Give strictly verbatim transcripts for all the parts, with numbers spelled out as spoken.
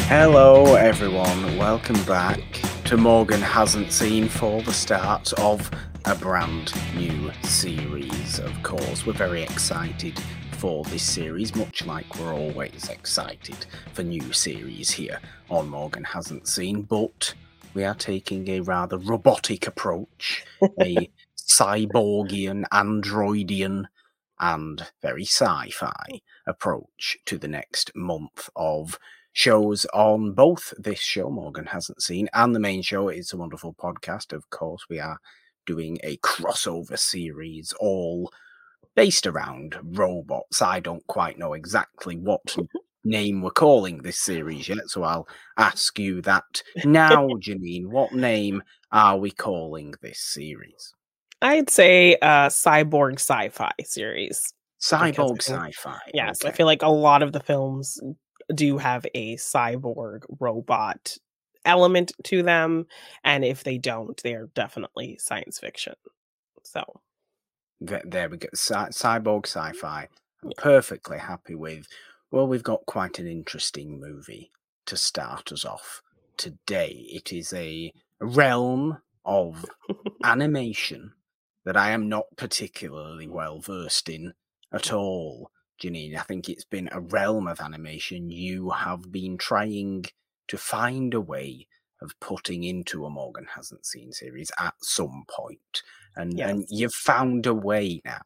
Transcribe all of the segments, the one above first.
Hello everyone, welcome back to Morgan Hasn't Seen for the start of a brand new series. Of course, we're very excited for this series, much like we're always excited for new series here on Morgan Hasn't Seen, but we are taking a rather robotic approach, a cyborgian, androidian, and very sci-fi approach to the next month of shows on both this show Morgan Hasn't Seen and the main show It's a Wonderful Podcast. Of course, we are doing a crossover series all based around robots. I don't quite know exactly what name we're calling this series yet, so I'll ask you that now. Janine, what name are we calling this series? I'd say a cyborg sci-fi series. Cyborg Because I sci-fi. Yes, I Okay. feel like a lot of the films do have a cyborg robot element to them, and if they don't, they are definitely science fiction. So, Th- There we go. Cy- cyborg sci-fi. I'm yeah. perfectly happy with. Well, we've got quite an interesting movie to start us off today. It is a realm of animation that I am not particularly well versed in at all, Janine. I think it's been a realm of animation you have been trying to find a way of putting into a Morgan Hasn't Seen series at some point. And and Yes. you've found a way now.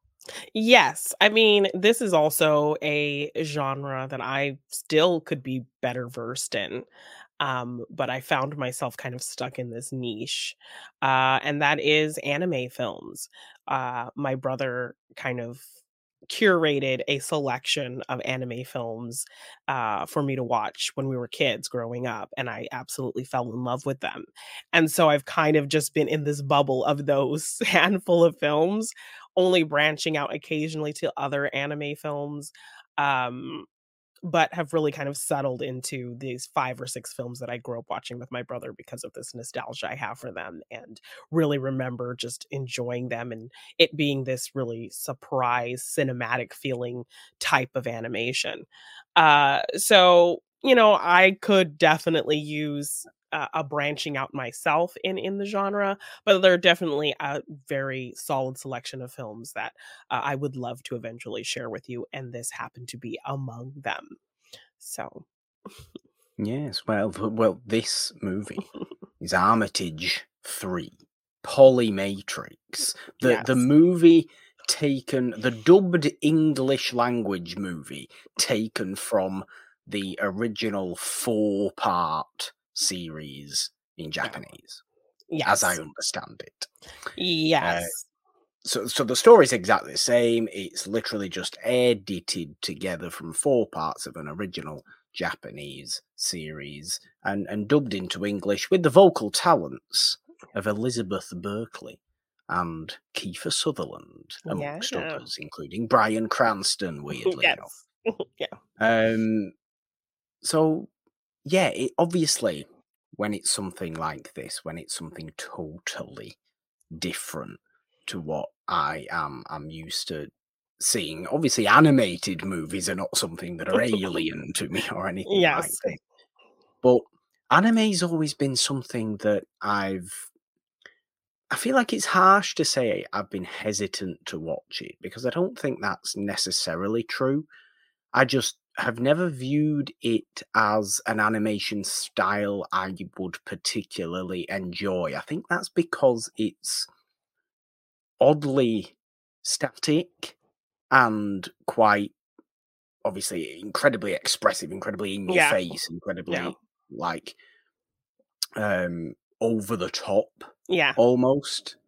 Yes, I mean, this is also a genre that I still could be better versed in. Um, but I found myself kind of stuck in this niche, uh, and that is anime films. Uh, my brother kind of curated a selection of anime films uh, for me to watch when we were kids growing up, and I absolutely fell in love with them. And so I've kind of just been in this bubble of those handful of films, only branching out occasionally to other anime films. Um, but have really kind of settled into these five or six films that I grew up watching with my brother because of this nostalgia I have for them, and really remember just enjoying them and it being this really surprise, cinematic feeling type of animation. Uh, so, you know, I could definitely use a a branching out myself in in the genre, but there are definitely a very solid selection of films that uh, I would love to eventually share with you, and this happened to be among them. So, Yes, well, th- well, this movie is Armitage three, Polymatrix. The the yes. movie taken, the dubbed English language movie taken from the original four part series in Yeah. Japanese, as I Yes. understand it. Uh, Yes. so, so the story's exactly the same. It's literally just edited together from four parts of an original Japanese series and, and dubbed into English with the vocal talents of Elizabeth Berkley and Kiefer Sutherland, Yeah. amongst others, including Bryan Cranston, weirdly enough. Yes. Yeah. Um, so, yeah, it, obviously, when it's something like this, when it's something totally different to what I am I'm used to seeing. Obviously, animated movies are not something that are alien to me or anything like Yes. this. But anime's always been something that I've I feel like it's harsh to say I've been hesitant to watch it because I don't think that's necessarily true. I just have never viewed it as an animation style I would particularly enjoy. I think that's because it's oddly static and quite obviously incredibly expressive, incredibly in your Yeah. face, Yeah. incredibly like um over the top Yeah. almost.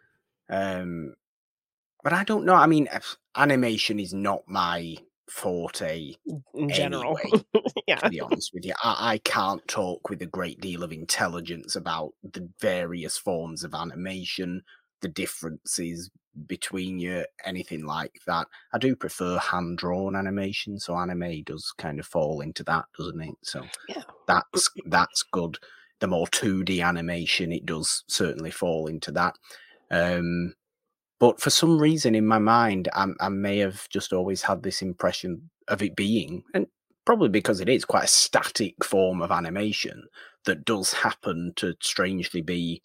Um but I don't know. I mean, f- animation is not my forte In general. anyway, to Yeah. be honest with you. I, I can't talk with a great deal of intelligence about the various forms of animation, the differences between you, anything like that. I do prefer hand drawn animation, so anime does kind of fall into that, doesn't it? So Yeah. that's that's good. The more two D animation, it does certainly fall into that. Um, but for some reason in my mind, I, I may have just always had this impression of it being, and probably because it is quite a static form of animation that does happen to strangely be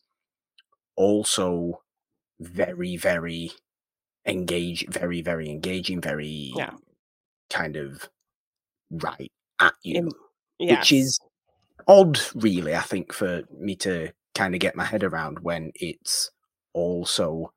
also very, very engage very, very engaging, Yeah. very kind of right at you, Im which yes. is odd, really, I think, for me to kind of get my head around when it's also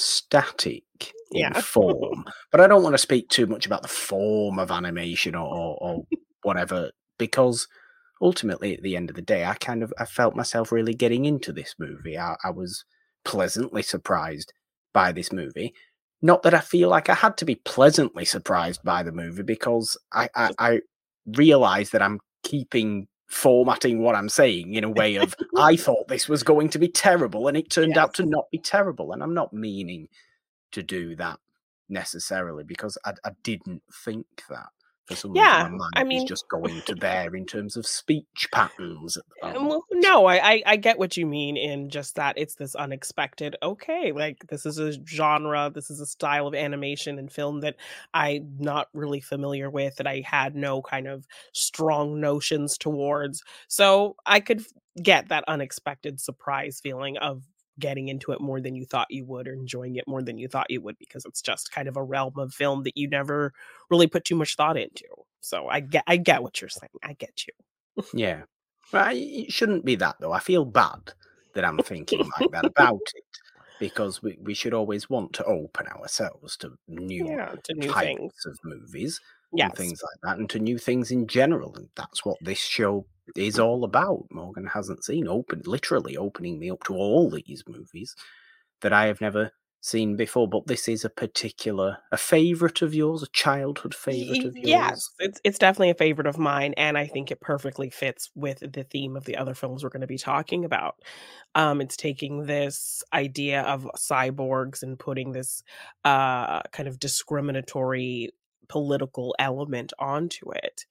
static in Yeah. form. But I don't want to speak too much about the form of animation or, or, or whatever, because ultimately, at the end of the day, I kind of I felt myself really getting into this movie. I, I was pleasantly surprised by this movie. Not that I feel like I had to be pleasantly surprised by the movie, because I, I, Just I realize that I'm keeping formatting what I'm saying in a way of I thought this was going to be terrible and it turned out yes. to not be terrible. And I'm not meaning to do that necessarily, because I, I didn't think that. For some reason, my Yeah, I mind is mean just going to there in terms of speech patterns at the Um, moment. well, no, I, I I get what you mean in just that it's this unexpected. Okay, like this is a genre, this is a style of animation and film that I'm not really familiar with, that I had no kind of strong notions towards. So I could f- get that unexpected surprise feeling of getting into it more than you thought you would, or enjoying it more than you thought you would, because it's just kind of a realm of film that you never really put too much thought into. So I get I get what you're saying. I get you. Yeah. Well, it shouldn't be that, though. I feel bad that I'm thinking like that about it, because we, we should always want to open ourselves to new Yeah, to new things. types of movies and Yes. things like that, and to new things in general. And that's what this show is all about. Morgan Hasn't Seen, open, literally opening me up to all these movies that I have never seen before. But this is a particular, a favorite of yours, a childhood favorite Y of yours. yes, it's it's definitely a favorite of mine, and I think it perfectly fits with the theme of the other films we're gonna be talking about. Um, it's taking this idea of cyborgs and putting this, uh, kind of discriminatory political element onto it.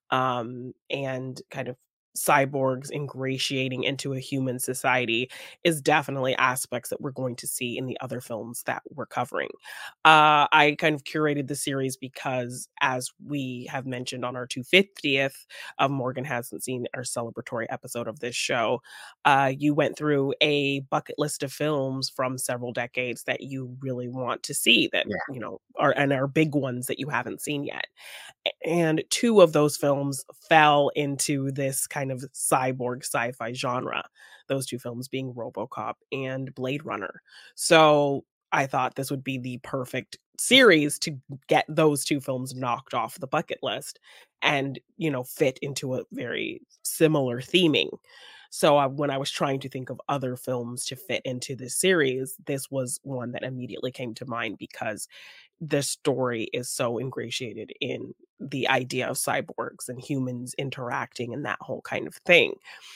Um, and kind of cyborgs ingratiating into a human society is definitely aspects that we're going to see in the other films that we're covering. Uh, I kind of curated the series because, as we have mentioned on our two hundred fiftieth of Morgan Hasn't Seen, our celebratory episode of this show, uh, you went through a bucket list of films from several decades that you really want to see, that, Yeah, you know, are and are big ones that you haven't seen yet. And two of those films fell into this kind of cyborg sci-fi genre, those two films being RoboCop and Blade Runner. So, I thought this would be the perfect series to get those two films knocked off the bucket list and, you know, fit into a very similar theming. So, uh, when I was trying to think of other films to fit into this series, this was one that immediately came to mind, because the story is so ingratiated in the idea of cyborgs and humans interacting and that whole kind of thing.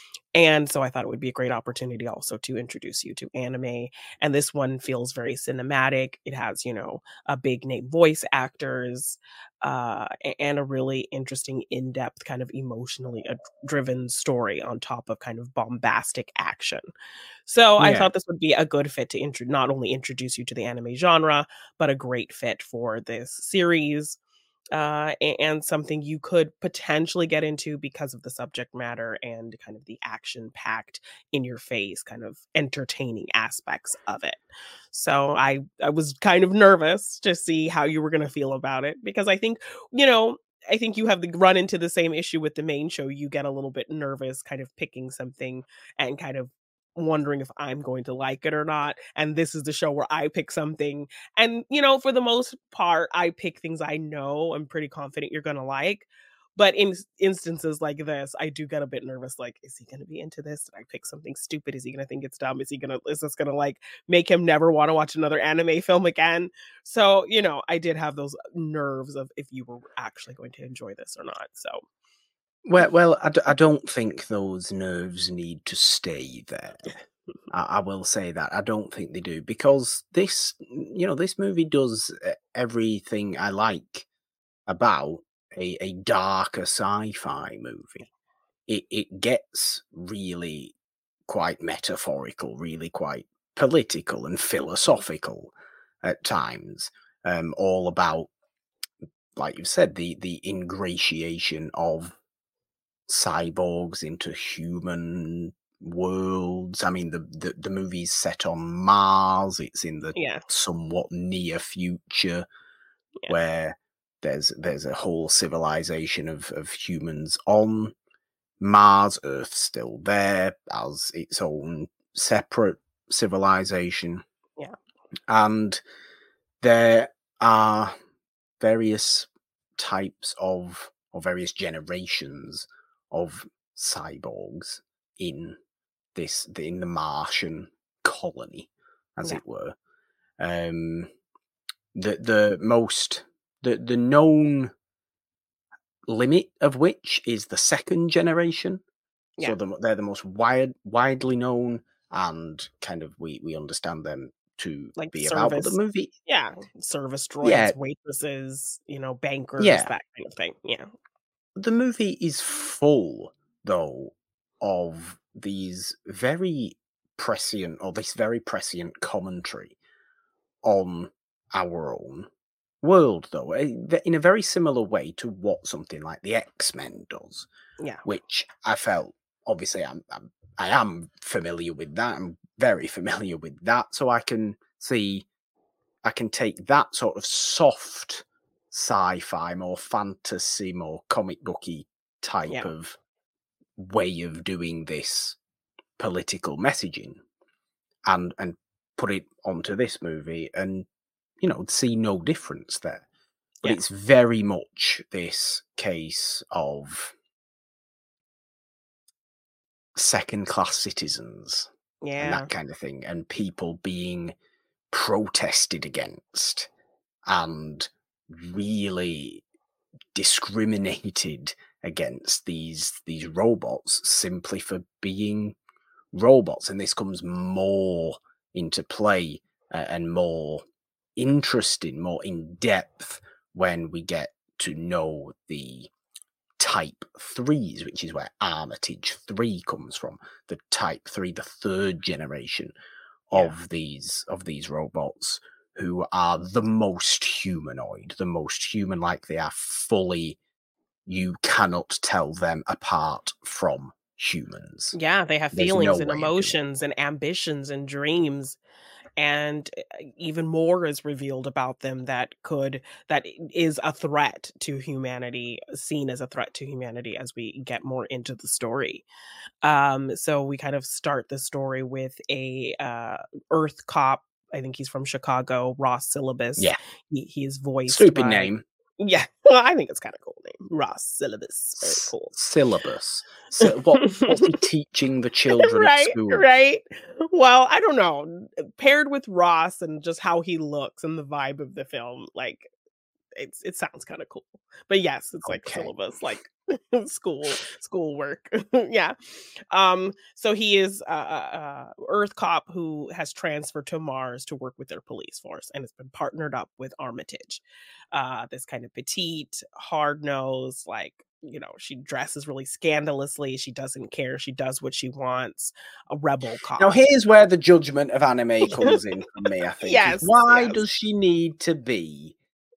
And so I thought it would be a great opportunity also to introduce you to anime. And this one feels very cinematic. It has, you know, a big name voice actors, uh, a- and a really interesting, in depth, kind of emotionally ad- driven story on top of kind of bombastic action. So I yeah. thought this would be a good fit to intro- not only introduce you to the anime genre, but a great fit for this series, uh, a- and something you could potentially get into because of the subject matter and kind of the action packed, in your face, kind of entertaining aspects of it. So I I was kind of nervous to see how you were going to feel about it, because I think, you know, I think you have the run into the same issue with the main show. You get a little bit nervous kind of picking something and kind of wondering if I'm going to like it or not. And this is the show where I pick something, and, you know, for the most part, I pick things I know I'm pretty confident you're gonna like. But in s- instances like this, I do get a bit nervous. Like, is he gonna be into this? Did I pick something stupid? Is he gonna think it's dumb? Is he gonna is this gonna like make him never want to watch another anime film again? So, you know, I did have those nerves of if you were actually going to enjoy this or not. So Well, well, I, d- I don't think those nerves need to stay there. I, I will say that I don't think they do, because this, you know, this movie does e- everything I like about a, a darker sci-fi movie. It it gets really quite metaphorical, really quite political and philosophical at times. Um, all about like you said, the the ingratiation of cyborgs into human worlds. I mean, the, the the movie's set on Mars. It's in the Yeah. somewhat near future Yeah. where there's there's a whole civilization of of humans on Mars. Earth's still there as its own separate civilization, Yeah. and there are various types of or various generations of cyborgs in this in the Martian colony, as Yeah. it were. Um, the the most the the known limit of which is the second generation. So Yeah. the, they're the most wide widely known, and kind of we we understand them to Like be about. But the service. movie, Yeah. Service yeah, droids, waitresses, you know, bankers, yeah, that kind of thing. Yeah. the movie is full though of these very prescient or this very prescient commentary on our own world, though, eh, ve- in a very similar way to what something like the X-Men does, Yeah. which I felt, obviously, I'm, I'm I am familiar with that. I'm very familiar with that, so I can see, I can take that sort of soft sci-fi, more fantasy, more comic booky type Yeah. of way of doing this political messaging, and and put it onto this movie, and you know, see no difference there. But Yeah. it's very much this case of second class citizens and Yeah. that kind of thing, and people being protested against and really discriminated against these these robots simply for being robots. And this comes more into play, uh, and more interesting, more in depth when we get to know the type threes, which is where Armitage three comes from. The type three, the third generation Yeah. of these of these robots, who are the most humanoid, the most human like. They are fully, you cannot tell them apart from humans. Yeah. They have There's no feelings and way of doing it. emotions and ambitions and dreams. And uh, even more is revealed about them that could that i- is a threat to humanity, seen as a threat to humanity as we get more into the story. Um, so we kind of start the story with a uh, Earth cop. I think he's from Chicago, Ross Syllabus. Yeah, He, he is voiced stupid by name. yeah. Well, I think it's kind of cool name, Ross Syllabus. Very S- cool. syllabus. So what? What's he teaching the children at Right, school? right. Well, I don't know. Paired with Ross and just how he looks and the vibe of the film, like it's it sounds kind of cool. But yes, it's like Okay. syllabus, like school school work. Yeah. Um. So he is a, a, a Earth cop who has transferred to Mars to work with their police force and has been partnered up with Armitage. Uh, this kind of petite, hard nosed, like you know, she dresses really scandalously. She doesn't care. She does what she wants. A rebel Now cop. here's where the judgment of anime comes in for me, I think. Is Yes. why Yes. does she need to be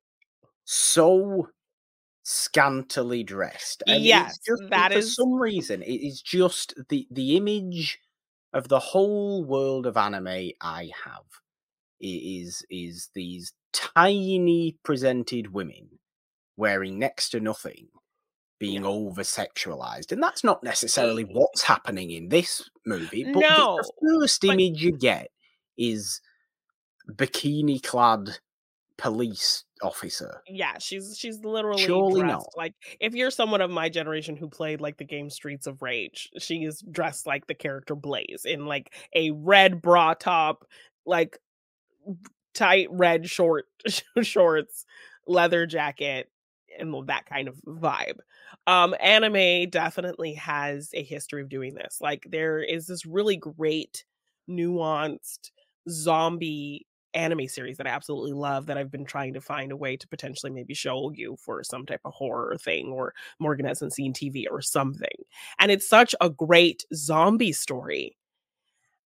so scantily dressed? And it's Yes. just, it, That for is. some reason, it is just the the image of the whole world of anime I have i- is is these tiny presented women wearing next to nothing, being Yeah. over sexualized. And that's not necessarily what's happening in this movie, but the, the No. first But image you get is bikini clad police officer. yeah, she's she's literally Surely dressed not. like if you're someone of my generation who played like the game Streets of Rage, she is dressed like the character Blaze in like a red bra top, like tight red short shorts, leather jacket, and that kind of vibe. Um, anime definitely has a history of doing this. Like there is this really great, nuanced zombie anime series that I absolutely love that I've been trying to find a way to potentially maybe show you for some type of horror thing or Morgan hasn't seen T V or something. And it's such a great zombie story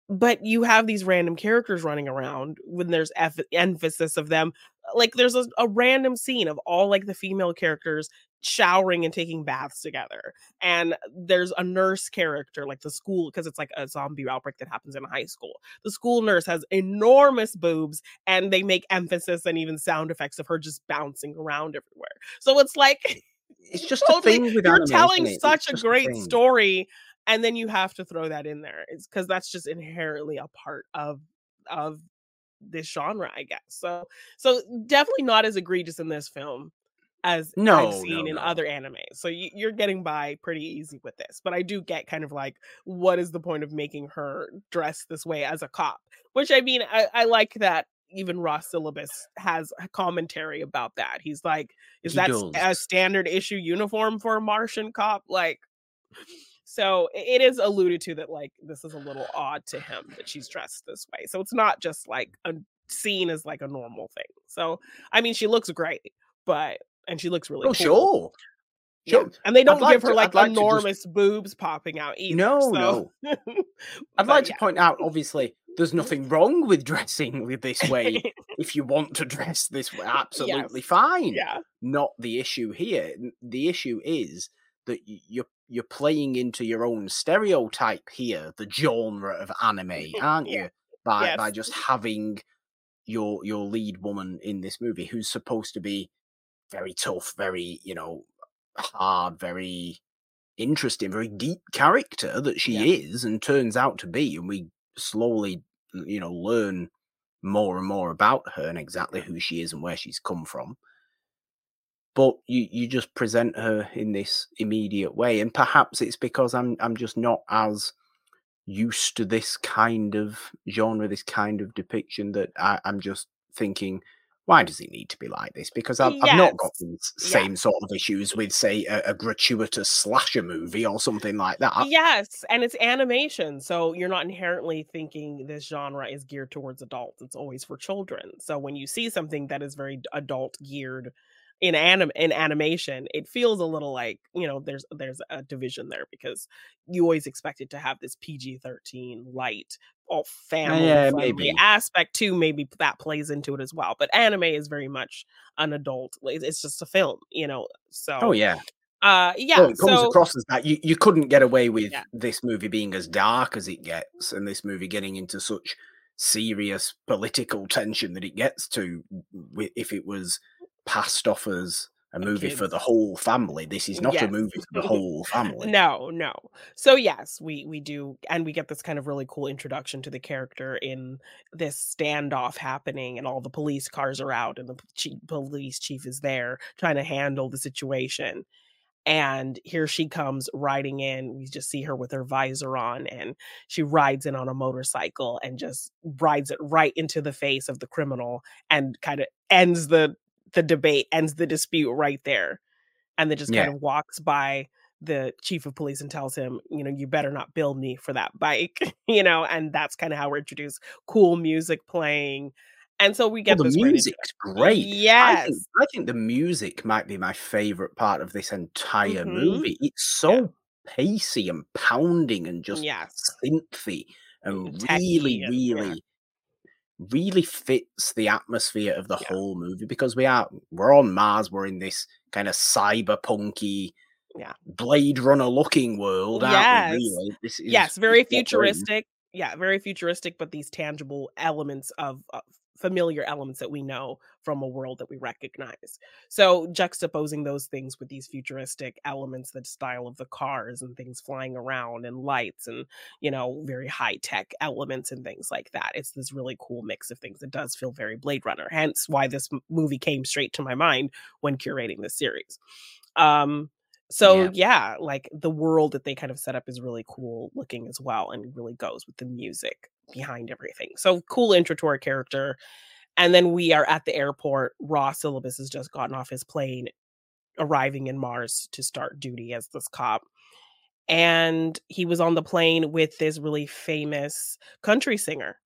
But you have these random characters running around when there's eff emphasis of them. Like, there's a a random scene of all, like, the female characters showering and taking baths together, and there's a nurse character, like, the school, 'cause it's like a zombie outbreak that happens in a high school. The school nurse has enormous boobs, and they make emphasis and even sound effects of her just bouncing around everywhere. So it's like, It's just a totally thing with you're anime, isn't telling it? It's such a just a great thing. story, and then you have to throw that in there. It's 'cause that's just inherently a part of of this genre, I guess. So so definitely not as egregious in this film as I've No, no, seen in no. other animes. So you you're getting by pretty easy with this. But I do get kind of like, what is the point of making her dress this way as a cop? Which, I mean, I I like that even Ross Syllabus has a commentary about that. He's like, "Is He that s does. a standard issue uniform for a Martian cop?" Like, so I it is alluded to that, like, this is a little odd to him that she's dressed this way. So it's not just, like, a seen as, like, a normal thing. So, I mean, she looks great, but and she looks really Oh, cool. sure. Yeah, Sure. and they I'd don't give like her, to like, I'd like to just enormous boobs popping out either, No, so no. I'd but like to yeah. point out, obviously, there's Mhm. nothing wrong with dressing with this way. If you want to dress this way, Yes. absolutely fine. Yeah. Not the issue here. N the issue is that y you're you're playing into your own stereotype here, the genre of anime, aren't Yeah. you? By by Yes. just having your your lead woman in this movie who's supposed to be very tough, very, you know, hard, very interesting, very deep character that Yeah. she is and turns out to be, and we slowly, you know, learn more and more about her and exactly Yeah. who she is and where she's come from. But you you just present her in this immediate way, and perhaps it's because I'm I'm just not as used to this kind of genre, this kind of depiction that I, I'm just thinking, why does it need to be like this? Because I've, I've not got Yes. these Yeah. same sort of issues with, say, a, a gratuitous slasher movie or something like that. Yes, and it's animation, so you're not inherently thinking this genre is geared towards adults. It's always for children. So when you see something that is very d adult geared in anim in animation, it feels a little like, you know, there's there's a division there because you always expect it to have this P G thirteen light, all Uh, family yeah, friendly maybe. aspect too, maybe that plays into it as well. But anime is very much an adult, like, it's just a film, you know? Oh, So, yeah. uh, Well, yeah, it comes so across as that you, you couldn't get away with yeah. this movie being as dark as it gets, and this movie getting into such serious political tension that it gets to, wi- if it was passed off as a Uh, movie for kids. the whole family. This is not a Yes. movie for the whole family. No, no. So, yes, we we do and we get this kind of really cool introduction to the character in this standoff happening, and all the police cars are out, and the p chie police chief is there trying to handle the situation, and here she comes riding in. We just see her with her visor on, and she rides in on a motorcycle and just rides it right into the face of the criminal and kinda ends the the debate, ends the dispute right there. And then just Yeah. kind of walks by the chief of police and tells him, you know, "You better not bill me for that bike," you know, and that's kinda how we're introduced. Cool music playing, and so we Well, get the this great music's introduction. great. I think Yes. I think the music might be my favorite part of this entire Mhm. movie. It's Yeah. so pacey and pounding and just Yes. synthy Mm, and really, techy and yeah, really, really fits the atmosphere of the yeah, whole movie because we are we're on Mars, we're in this kind of cyberpunky yeah. Blade Runner looking world, aren't we, Yes. really? This is Yes, is very what we're in. futuristic. Yeah, very futuristic, but these tangible elements of, of familiar elements that we know from a world that we recognize. So juxtaposing those things with these futuristic elements, the style of the cars and things flying around and lights and, you know, very high tech elements and things like that. It's this really cool mix of things. It does feel very Blade Runner, hence why this m- movie came straight to my mind when curating this series. Um, so Yeah. yeah, like the world that they kind of set up is really cool looking as well and really goes with the music behind everything. So cool intro to our character. And then we are at the airport. Ross Syllabus has just gotten off his plane, arriving in Mars to start duty as this cop. And he was on the plane with this really famous country singer.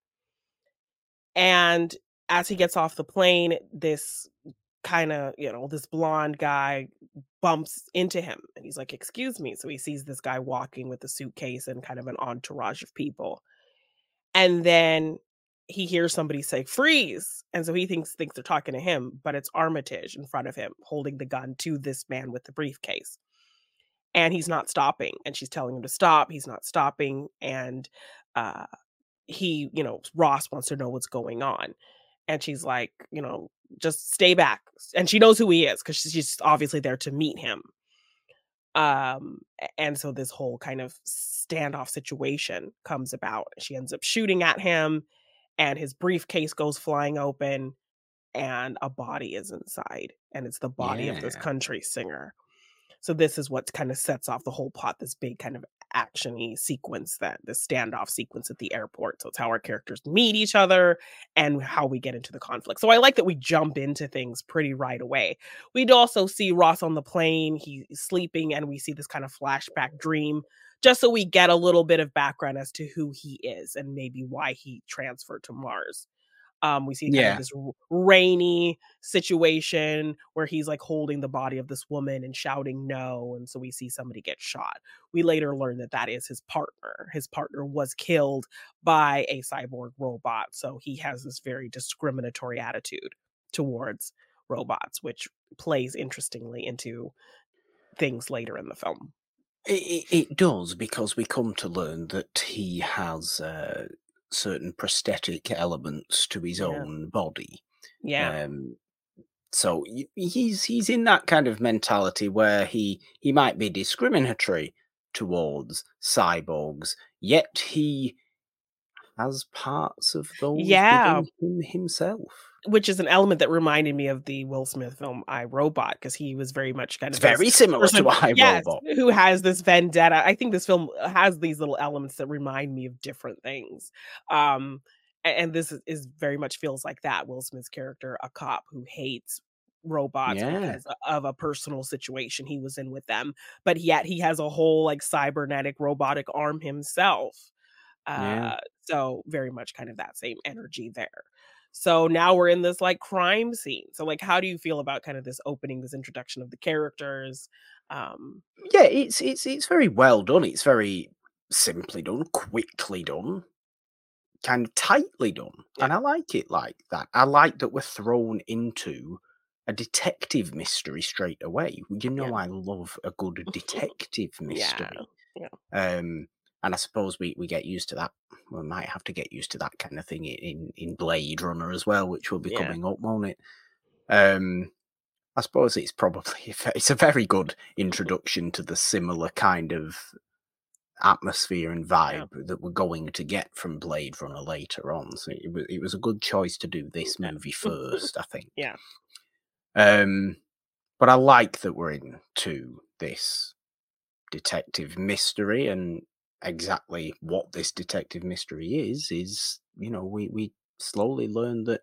And as he gets off the plane, this kinda, you know, this blonde guy bumps into him, and he's like, "Excuse me." So he sees this guy walking with a suitcase and kind of an entourage of people, And then he hears somebody say, "Freeze!" And so he thinks thinks they're talking to him, but it's Armitage in front of him holding the gun to this man with the briefcase. And he's not stopping, and she's telling him to stop, he's not stopping, and, uh, he you know, Ross wants to know what's going on. And she's like, you know, "Just stay back." And she knows who he is 'cause she's obviously there to meet him. Um, a and so this whole kind of standoff situation comes about. She ends up shooting at him, and his briefcase goes flying open, and a body is inside, and it's the body of this Yeah. country singer. So this is what kinda sets off the whole plot, this big kind of action-y sequence that the standoff sequence at the airport. So it's how our characters meet each other and how we get into the conflict. So I like that we jump into things pretty right away. We'd also see Ross on the plane, he's sleeping, and we see this kind of flashback dream, just so we get a little bit of background as to who he is and maybe why he transferred to Mars. Um, we see kind of Yeah. this r rainy situation where he's, like, holding the body of this woman and shouting, "No," and so we see somebody get shot. We later learn that that is his partner. His partner was killed by a cyborg robot, so he has this very discriminatory attitude towards robots, which plays interestingly into things later in the film. It it it does, because we come to learn that he has, uh, certain prosthetic elements to his Yeah. own body. Yeah. Um, so y he's he's in that kind of mentality where he he might be discriminatory towards cyborgs, yet he has parts of those Yeah. within him himself. Which is an element that reminded me of the Will Smith film, I, Robot, 'cause he was very much kind It's of this very similar person to I, Yes, Robot. who has this vendetta. I think this film has these little elements that remind me of different things. Um, a and this is is very much feels like that. Will Smith's character, a cop who hates robots Yeah. because of a personal situation he was in with them, but yet he has a whole, like, cybernetic robotic arm himself. Yeah. Uh, so very much kind of that same energy there. So now we're in this, like, crime scene. So, like, how do you feel about kind of this opening, this introduction of the characters? Um Yeah, it's it's it's very well done, it's very simply done, quickly done, kind of tightly done, Yeah. and I like it like that. I like that we're thrown into a detective mystery straight away. You Yeah. know I love a good detective Yeah, mystery. yeah. Um, and I suppose we we get used to that. We might have to get used to that kind of thing i in in Blade Runner as well, which will be Yeah. coming up, won't it? Um, I suppose it's probably a ve it's a very good introduction to the similar kind of atmosphere and Yeah. vibe that we're going to get from Blade Runner later on, so it wa it was a good choice to do this Yeah. movie first, I think. Yeah. Um, but I like that we're into this detective mystery, and exactly what this detective mystery is, is, you know, we we slowly learn that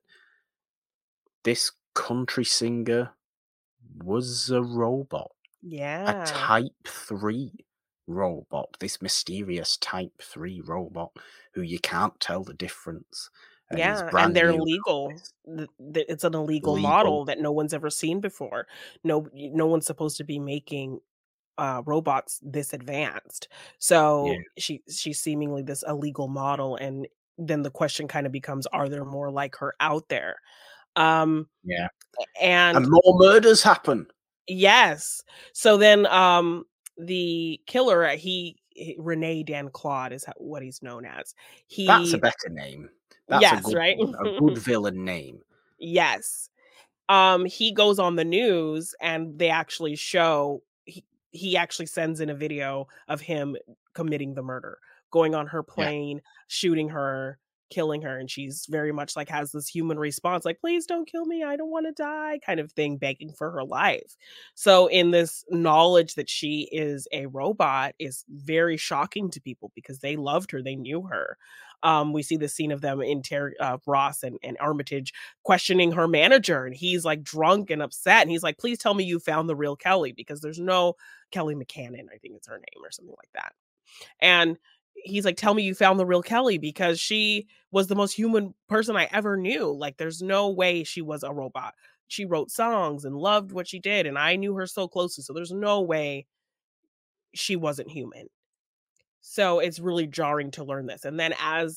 this country singer was a robot. A Yeah. Type three robot, this mysterious Type three robot who you can't tell the difference, and he's Yeah, and brand they're new legal. this Th th it's an illegal legal model that no one's ever seen before. No y no one's supposed to be making, uh, robots this advanced. Yeah. So she she's seemingly this illegal model, and then the question kinda becomes, are there more like her out there? Um, Yeah. a and And more murders happen. Yes. So then, um, the killer, uh, he he René Dan-Claude is ho what he's known as. That's a He better name. That's a Yes, good right? one, a good villain name. Yes. Um, he goes on the news, and they actually show he he actually sends in a video of him committing the murder, going on her Yeah. plane, shooting her, killing her, and she's very much, like, has this human response, like, "Please don't kill me, I don't wanna die," kind of thing, begging for her life. So in this knowledge that she is a robot is very shocking to people because they loved her, they knew her. Um, we see the scene of them inter uh, Ross and and Armitage questioning her manager, and he's, like, drunk and upset, and he's like, "Please tell me you found the real Kelly," because there's no Kelly McCannon, I think it's her name or something like that. And he's like, "Tell me you found the real Kelly because she was the most human person I ever knew, like, there's no way she was a robot. She wrote songs and loved what she did, and I knew her so closely, so there's no way" "she wasn't human." So it's really jarring to learn this, and then as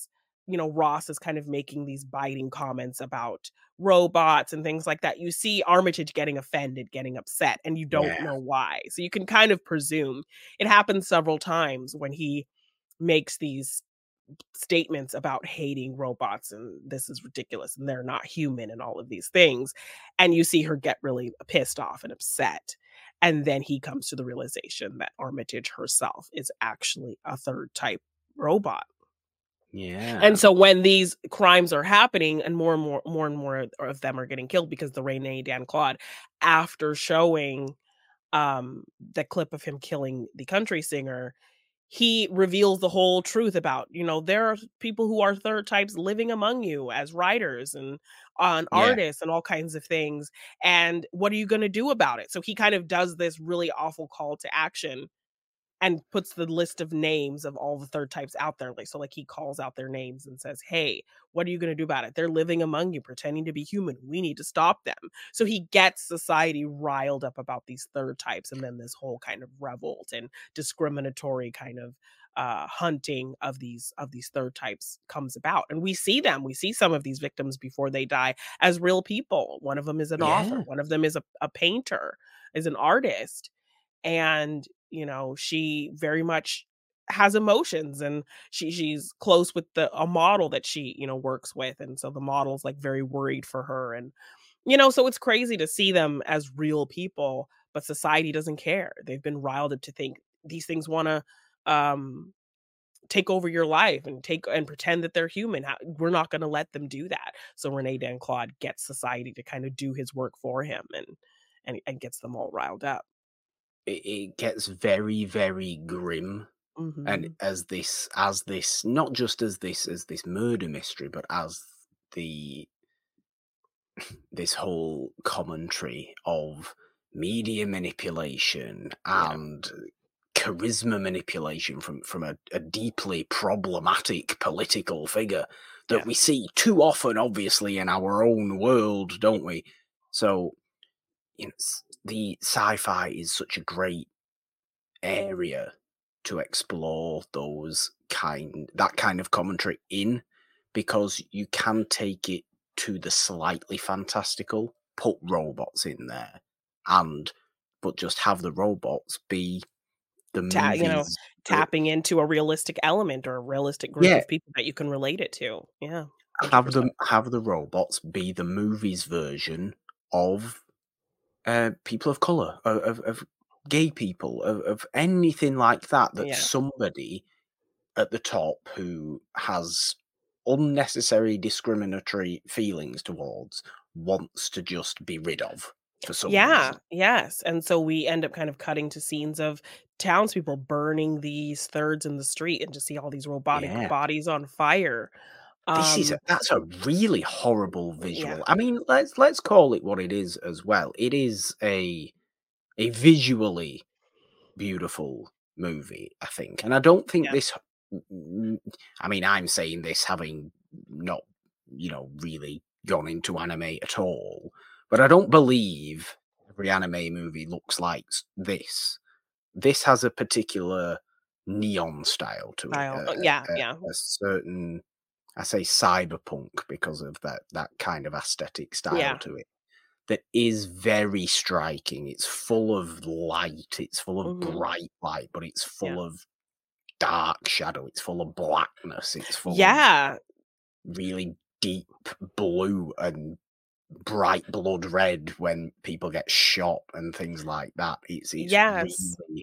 you know, Ross is kind of making these biting comments about robots and things like that, you see Armitage getting offended, getting upset, and you don't Yeah. know why. So you can kind of presume. It happens several times when he makes these statements about hating robots and this is ridiculous and they're not human and all of these things. And you see her get really pissed off and upset. And then he comes to the realization that Armitage herself is actually a third type robot. And Yeah. so when these crimes are happening and more and more more and more of them are getting killed because the Rene Dansquad, after showing um the clip of him killing the country singer, he reveals the whole truth about, you know, there are people who are third types living among you as writers and on Yeah. artists and all kinds of things. And what are you going to do about it? So he kind of does this really awful call to action and puts the list of names of all the third types out there. Like, so like he calls out their names and says, "Hey, what are you going to do about it? They're living among you, pretending to be human. We need to stop them." So he gets society riled up about these third types. And then this whole kind of revolt and discriminatory kind of uh hunting of these of these third types comes about, and we see them we see some of these victims before they die as real people. One of them is an author, Yeah. one of them is a, a painter, is an artist. And you know, she very much has emotions, and she she's close with the a model that she, you know, works with, and so the model's like very worried for her. And you know, so it's crazy to see them as real people, but society doesn't care. They've been riled up to think these things want to um take over your life and take and pretend that they're human. How, we're not going to let them do that. So Rene Dansquad gets society to kind of do his work for him, and and, and gets them all riled up. It, it gets very, very grim. And Hmm. as this, as this, not just as this, as this murder mystery, but as the this whole commentary of media manipulation Yeah. and charisma manipulation from from a, a deeply problematic political figure that we Yes. see too often, obviously, in our own world, don't we? So, you know, s- the sci-fi is such a great area to explore those kind that kind of commentary in, because you can take it to the slightly fantastical, put robots in there, and but just have the robots be the Ta you know, movies that, tapping into a realistic element or a realistic group yeah, of people that you can relate it to. Yeah, have them one hundred percent. have the robots be the movies version of uh, people of color, of, of, of gay people, of, of anything like that. That Yeah. somebody at the top who has unnecessary discriminatory feelings towards wants to just be rid of for some Yeah, reason. yes, and so we end up kind of cutting to scenes of townspeople burning these thirds in the street and to see all these robotic Yeah. bodies on fire. This is a, Um, that's a really horrible yeah, visual. I mean, let's let's call it what it is as well. It is a a visually beautiful movie, I think. And I don't think yeah, this mm, I mean, I'm saying this having not, you know, really gone into anime at all, but I don't believe every anime movie looks like s- this. This has a particular neon style to it, style. a, Uh, yeah, a, yeah, a certain, I say cyberpunk because of that that kind of aesthetic style yeah, to it that is very striking. It's full of light, it's full of mhm, bright light, but it's yeah. full of dark shadow, it's full of blackness, it's full of Yeah, really deep blue and bright blood red when people get shot and things like that. It's it's yes, really,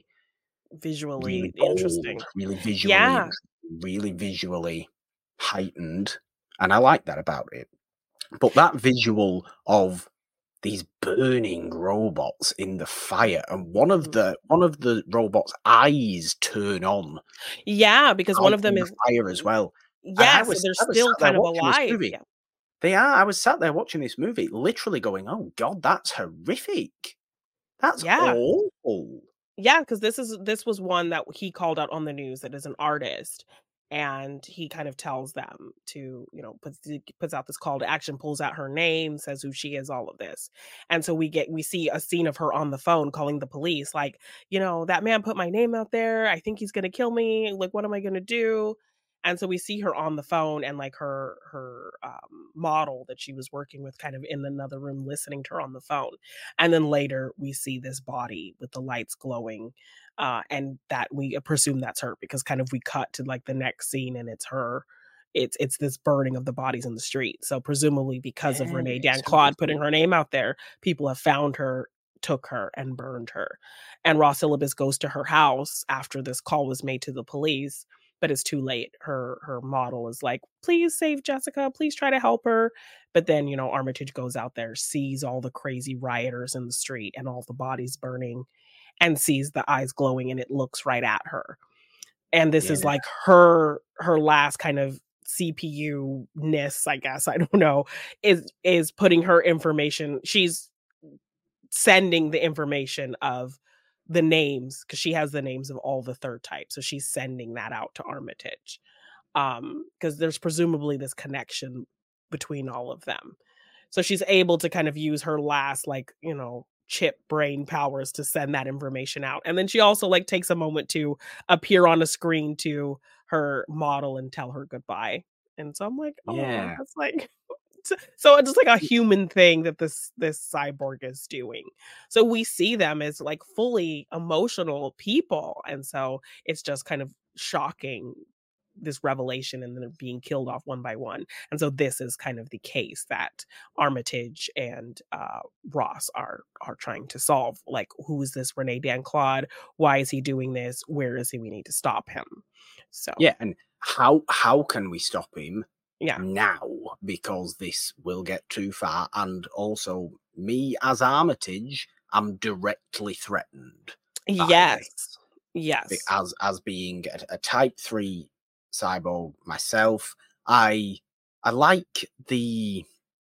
visually really bold, interesting. really visually Yeah, interesting, really visually heightened, and I like that about it. But that visual of these burning robots in the fire, and one of mhm. the one of the robots' eyes turn on Yeah, because one out of them in the is fire as well. And I yeah, so was they're I was still sat there kind of watching this alive, movie. yeah. They are. I was sat there watching this movie, literally going, "Oh god, that's horrific. That's Yeah. awful." Yeah, because this is this was one that he called out on the news that is an artist, and he kind of tells them to, you know, puts the puts out this call to action, pulls out her name, says who she is, all of this. And so we get we see a scene of her on the phone calling the police, like, you know, "That man put my name out there. I think he's gonna kill me. Like, what am I gonna do?" And so we see her on the phone, and like her her um, model that she was working with kind of in another room listening to her on the phone. And then later we see this body with the lights glowing, uh, and that we presume that's her, because kind of we cut to like the next scene and it's her. It's it's this burning of the bodies in the street. So presumably because of Yeah, Renee it's Dan Claude putting everything. her name out there, people have found her, took her, and burned her. And Ross Syllabus goes to her house after this call was made to the police, but it's too late. Her her model is like, "Please save Jessica. Please try to help her." But then, you know, Armitage goes out there, sees all the crazy rioters in the street and all the bodies burning, and sees the eyes glowing, and it looks right at her. And this is Yeah. like her her last kind of C P U-ness, I guess, I don't know, is is putting her information. She's sending the information of the names, because she has the names of all the third type. So she's sending that out to Armitage. Um, because there's presumably this connection between all of them. So she's able to kind of use her last, like, you know, chip brain powers to send that information out. And then she also like takes a moment to appear on a screen to her model and tell her goodbye. And so I'm like, oh, Yeah. that's like so so it's just like a human thing that this this cyborg is doing. So we see them as like fully emotional people. And so it's just kind of shocking, this revelation, and then they're being killed off one by one. And so this is kind of the case that Armitage and uh, Ross are are trying to solve. Like, who is this Renee Dan Claude? Why is he doing this? Where is he? We need to stop him. So Yeah, and how how can we stop him yeah. now? Because this will get too far, and also me as Armitage, I'm directly threatened by Yes. this. Be- Yes. As as being a, a Type Three cyborg myself, I I like the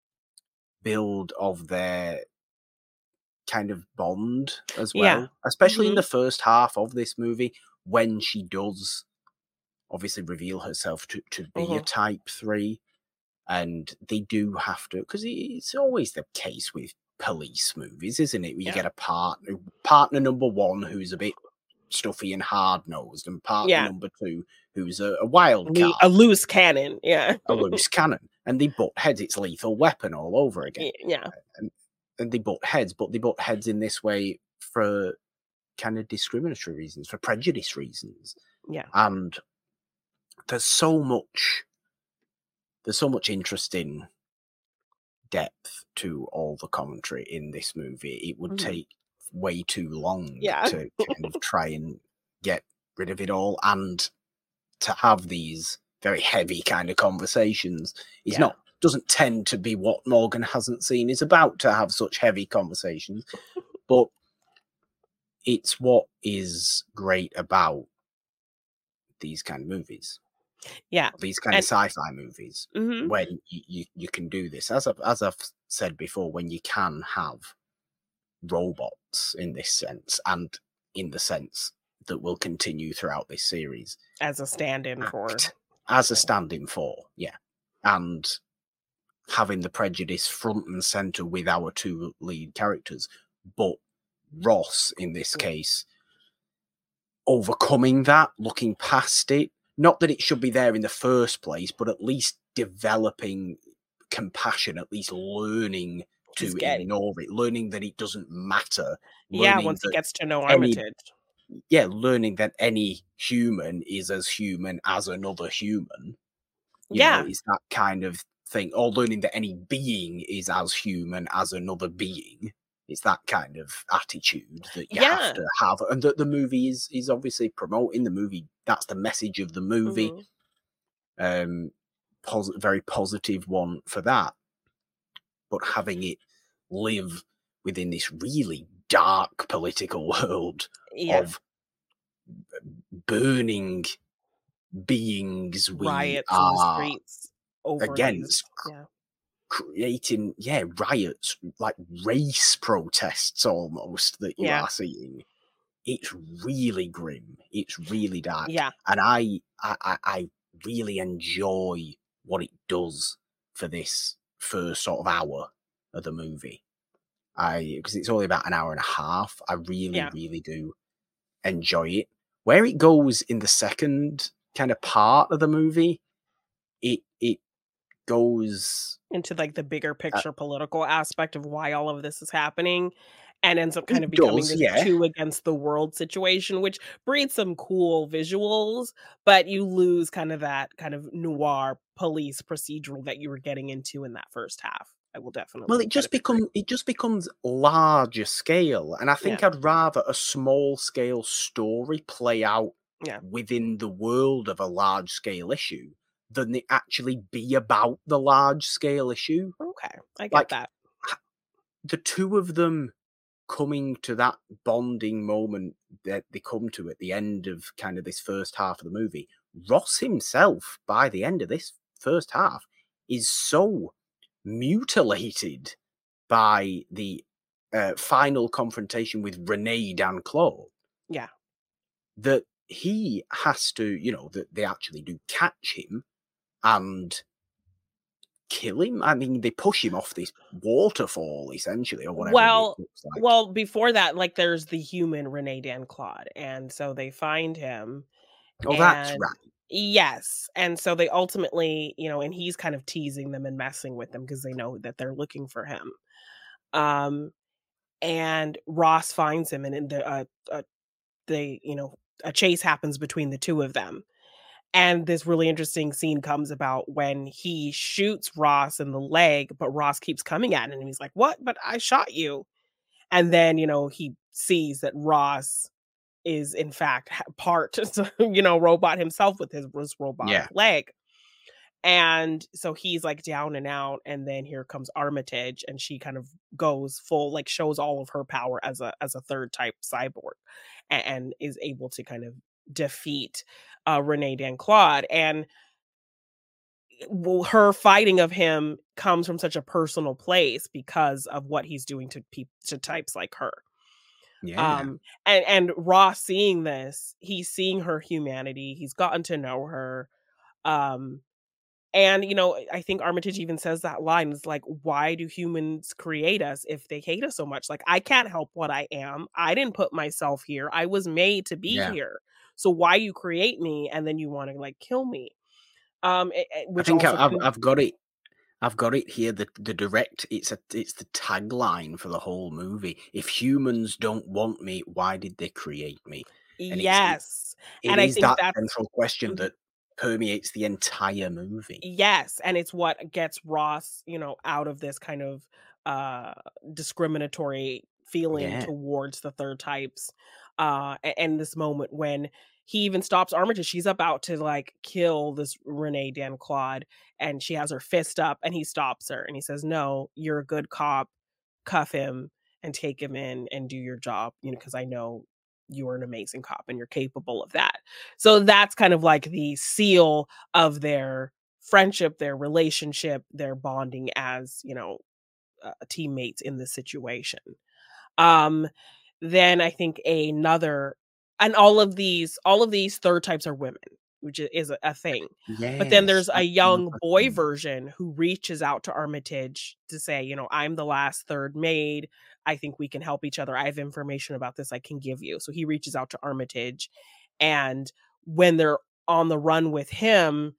build of their kind of bond as Yeah. well, especially in Mhm. the first half of this movie when she does obviously reveal herself to, to be a Mhm. Type three, and they do have to, because it's always the case with police movies, isn't it, where you Yeah. get a partner partner number one who's a bit stuffy and hard-nosed, and partner Yeah. number two who's a, a wild Loo- a card, loose cannon. Yeah. a loose cannon, and they butt heads. It's Lethal Weapon all over again. Y- yeah. and, and they butt heads, but they butt heads in this way for kind of discriminatory reasons, for prejudice reasons. Yeah. And there's so much there's so much interesting depth to all the commentary in this movie. It would Mhm. take way too long Yeah. to kind of try and get rid of it all, and to have these very heavy kind of conversations is Yeah. not doesn't tend to be what Morgan Hasn't Seen is about, to have such heavy conversations. But it's what is great about these kind of movies, Yeah. these kind of And sci-fi movies, mhm. when you, you, you can do this. As I've, as I've said before, when you can have robots in this sense, and in the sense that will continue throughout this series, As a stand-in for act as a stand-in for, yeah, and having the prejudice front and center with our two lead characters, but Ross in this Mm. case overcoming that, looking past it. Not that it should be there in the first place, but at least developing compassion, at least learning to He's getting. ignore it, learning that it doesn't matter, Yeah, learning once he that gets to know any Armitage. yeah, learning that any human is as human as another human. You know, Yeah. it's that kind of thing. Or learning that any being is as human as another being. It's that kind of attitude that you Yeah. have to have, and that the movie is is obviously promoting. The movie, that's the message of the movie. Mhm. Um, pos- very positive one for that. But having it live within this really dark political world Yeah. of burning beings, we Riots in the are streets over again these. Yeah. creating, yeah, riots, like race protests almost, that you Yeah. are seeing. It's really grim. It's really dark. Yeah. And I, I, I- I really enjoy what it does for this first sort of hour of the movie. I, because it's only about an hour and a half. I really, Yeah. really do enjoy it. Where it goes in the second kind of part of the movie, it it goes Into, like, the bigger uh, picture political aspect of why all of this is happening, and ends up kind it of becoming does, this yeah. two against the world situation, which breeds some cool visuals, but you lose kind of that kind of noir police procedural that you were getting into in that first half. I will Well, definitely it kind just of agree. become it just becomes larger scale, and I Yeah, think I'd rather a small scale story play out yeah. within the world of a large scale issue than it actually be about the large scale issue. Okay, I get Like, that. h the two of them coming to that bonding moment that they come to at the end of kind of this first half of the movie, Ross himself, by the end of this first half, is so mutilated by the uh, final confrontation with Renee Danclos Yeah. that he has to, you know, that they actually do catch him and kill him. I mean, they push him off this waterfall essentially, or whatever it Well looks like. well, before that, like, there's the human Rene Claude, and so they find him. Oh, that's And right. yes, and so they ultimately, you know, and he's kind of teasing them and messing with them because they know that they're looking for him. Um, and Ross finds him, and in the uh, uh, they, you know, a chase happens between the two of them. And this really interesting scene comes about when he shoots Ross in the leg, but Ross keeps coming at him, and he's like, "What? But I shot you." And then, you know, he sees that Ross is in fact ha- part, you know, robot himself with his, his robotic Yeah. leg. And so he's like down and out. And then here comes Armitage, and she kind of goes full, like shows all of her power as a as a third type cyborg, and, and is able to kind of defeat uh Renee Claude. And well, her fighting of him comes from such a personal place because of what he's doing to people to types like her. Yeah. Um, and and Ross seeing this, he's seeing her humanity, he's gotten to know her, um, and, you know, I think Armitage even says that line, it's like, "Why do humans create us if they hate us so much? Like, I can't help what I am. I didn't put myself here. I was made to be Yeah. here. So why you create me and then you wanna, like, kill me?" Um, eh eh, I which think also I I've con I've got it I've got it here, the the direct it's a it's the tagline for the whole movie. "If humans don't want me, why did they create me?" And it's it Yes, it and I is think that that's central question mhm. that permeates the entire movie. Yes, and it's what gets Ross, you know, out of this kind of, uh, discriminatory feeling Yeah. towards the third types, uh, a and this moment when he even stops Armitage, she's about to, like, kill this Renee Claude, and she has her fist up, and he stops her, and he says, "No, you're a good cop. Cuff him and take him in and do your job, you know, because I know you are an amazing cop and you're capable of that." So that's kind of like the seal of their friendship, their relationship, their bonding as, you know, uh, teammates in this situation. Um, then I think another and all of these all of these third types are women, which i- is a, a thing. But then Yes, there's a that's young another boy thing. version who reaches out to Armitage to say, you know, "I'm the last third maid. I think we can help each other. I have information about this I can give you." So he reaches out to Armitage, and when they're on the run with him,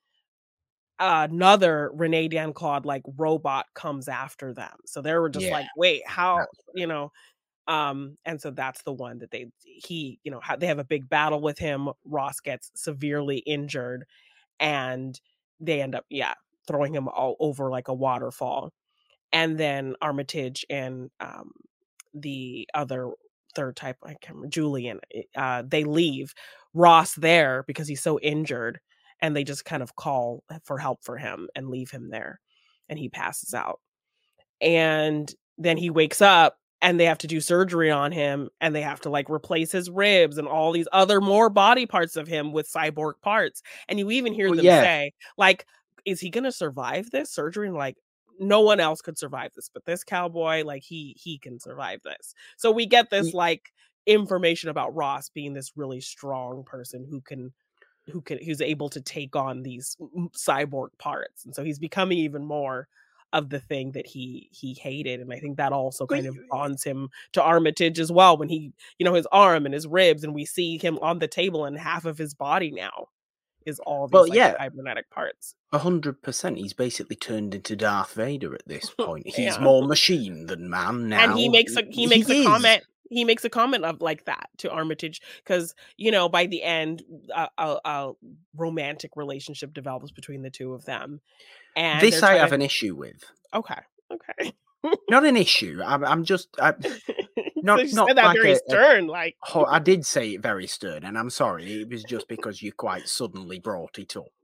another Renee Claude like robot comes after them. So they were just Yeah, like, "Wait, how?" that's You know, um, and so that's the one that they he, you know, ha they have a big battle with him. Ross gets severely injured, and they end up, yeah, throwing him all over like a waterfall. And then Armitage and, um, the other third type, I can't remember, Julian, eh, uh, they leave Ross there because he's so injured, and they just kind of call for help for him and leave him there, and he passes out. And then he wakes up, and they have to do surgery on him, and they have to, like, replace his ribs and all these other more body parts of him with cyborg parts, and you even hear well, them yeah, say, like, "Is he gonna survive this surgery?" And, like, no one else could survive this, but this cowboy, like, he he can survive this. So we get this, y like, information about Ross being this really strong person who can who can who's able to take on these m cyborg parts, and so he's becoming even more of the thing that he he hated, and I think that also but kind of bonds him to Armitage as well when he, you know, his arm and his ribs, and we see him on the table and half of his body now. is all Well, these like yeah, cybernetic parts. a hundred percent. He's basically turned into Darth Vader at this point. He's Yeah. more machine than man And he now. makes a he makes a He is. comment he makes a comment of like that to Armitage because you know by the end a, a, a romantic relationship develops between the two of them, and they're This I trying have to. an issue with. Okay, okay. Not an issue. I'm, I'm just I, So not you not said that like very a, a stern, like. ho- I did say it very stern, and I'm sorry. It was just because you quite suddenly brought it up.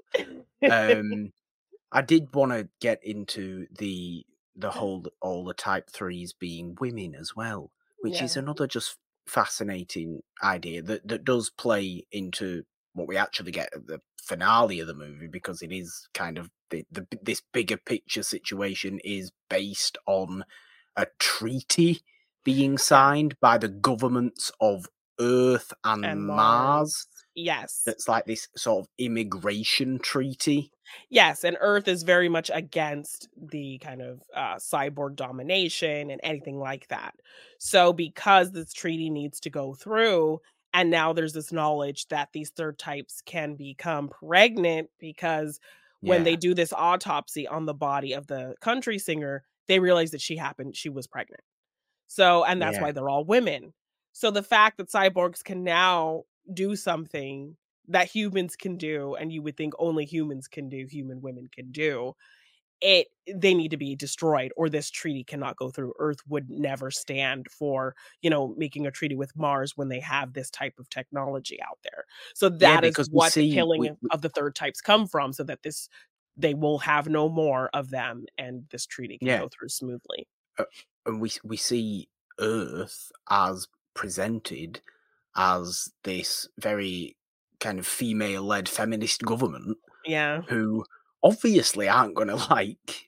Um, I did want to get into the the whole all the type threes being women as well, which is Yeah, another just fascinating idea that that does play into what we actually get at the finale of the movie, because it is kind of the, the this bigger picture situation is based on a treaty being yeah, signed by the governments of Earth and and Mars. Mars. Yes. That's like this sort of immigration treaty. Yes, and Earth is very much against the kind of uh, cyborg domination and anything like that. So, because this treaty needs to go through, and now there's this knowledge that these third types can become pregnant because when they Yeah, do this autopsy on the body of the country singer, they realize that she happened, she was pregnant. So, and that's yeah. why they're all women. So, the fact that cyborgs can now do something that humans can do, and you would think only humans can do, human women can do, it they need to be destroyed or this treaty cannot go through. Earth would never stand for, you know, making a treaty with Mars when they have this type of technology out there. So Yeah, that is because we what the see killing we, of we of the third types come from, so that this they will have no more of them and this treaty can yeah, go through smoothly. uh, and we we see Earth as presented as this very kind of female-led feminist government Yeah. who obviously aren't going to like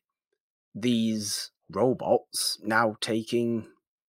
these robots now taking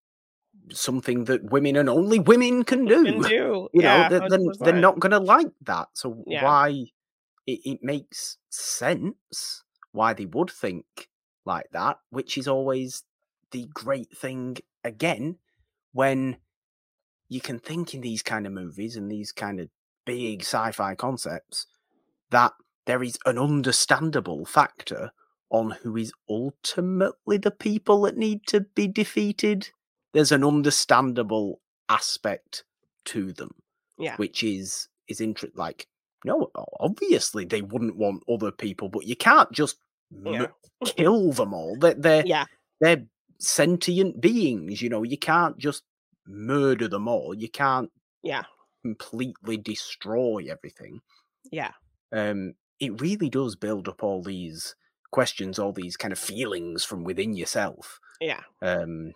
something that women and only women can Can do. do. You know, Yeah, they're, they're, they're one hundred percent. not going to like that. So Yeah. why it, it makes sense why they would think like that, which is always the great thing again when you can think in these kind of movies and these kind of big sci-fi concepts that there is an understandable factor on who is ultimately the people that need to be defeated. There's an understandable aspect to them, Yeah. which is is inter- like no, obviously they wouldn't want other people, but you can't just m- Yeah. kill them all. They're, they're Yeah. they're sentient beings, you know. You can't just murder them all. You can't Yeah. completely destroy everything. Yeah. Um, it really does build up all these questions, all these kind of feelings from within yourself, Yeah. um,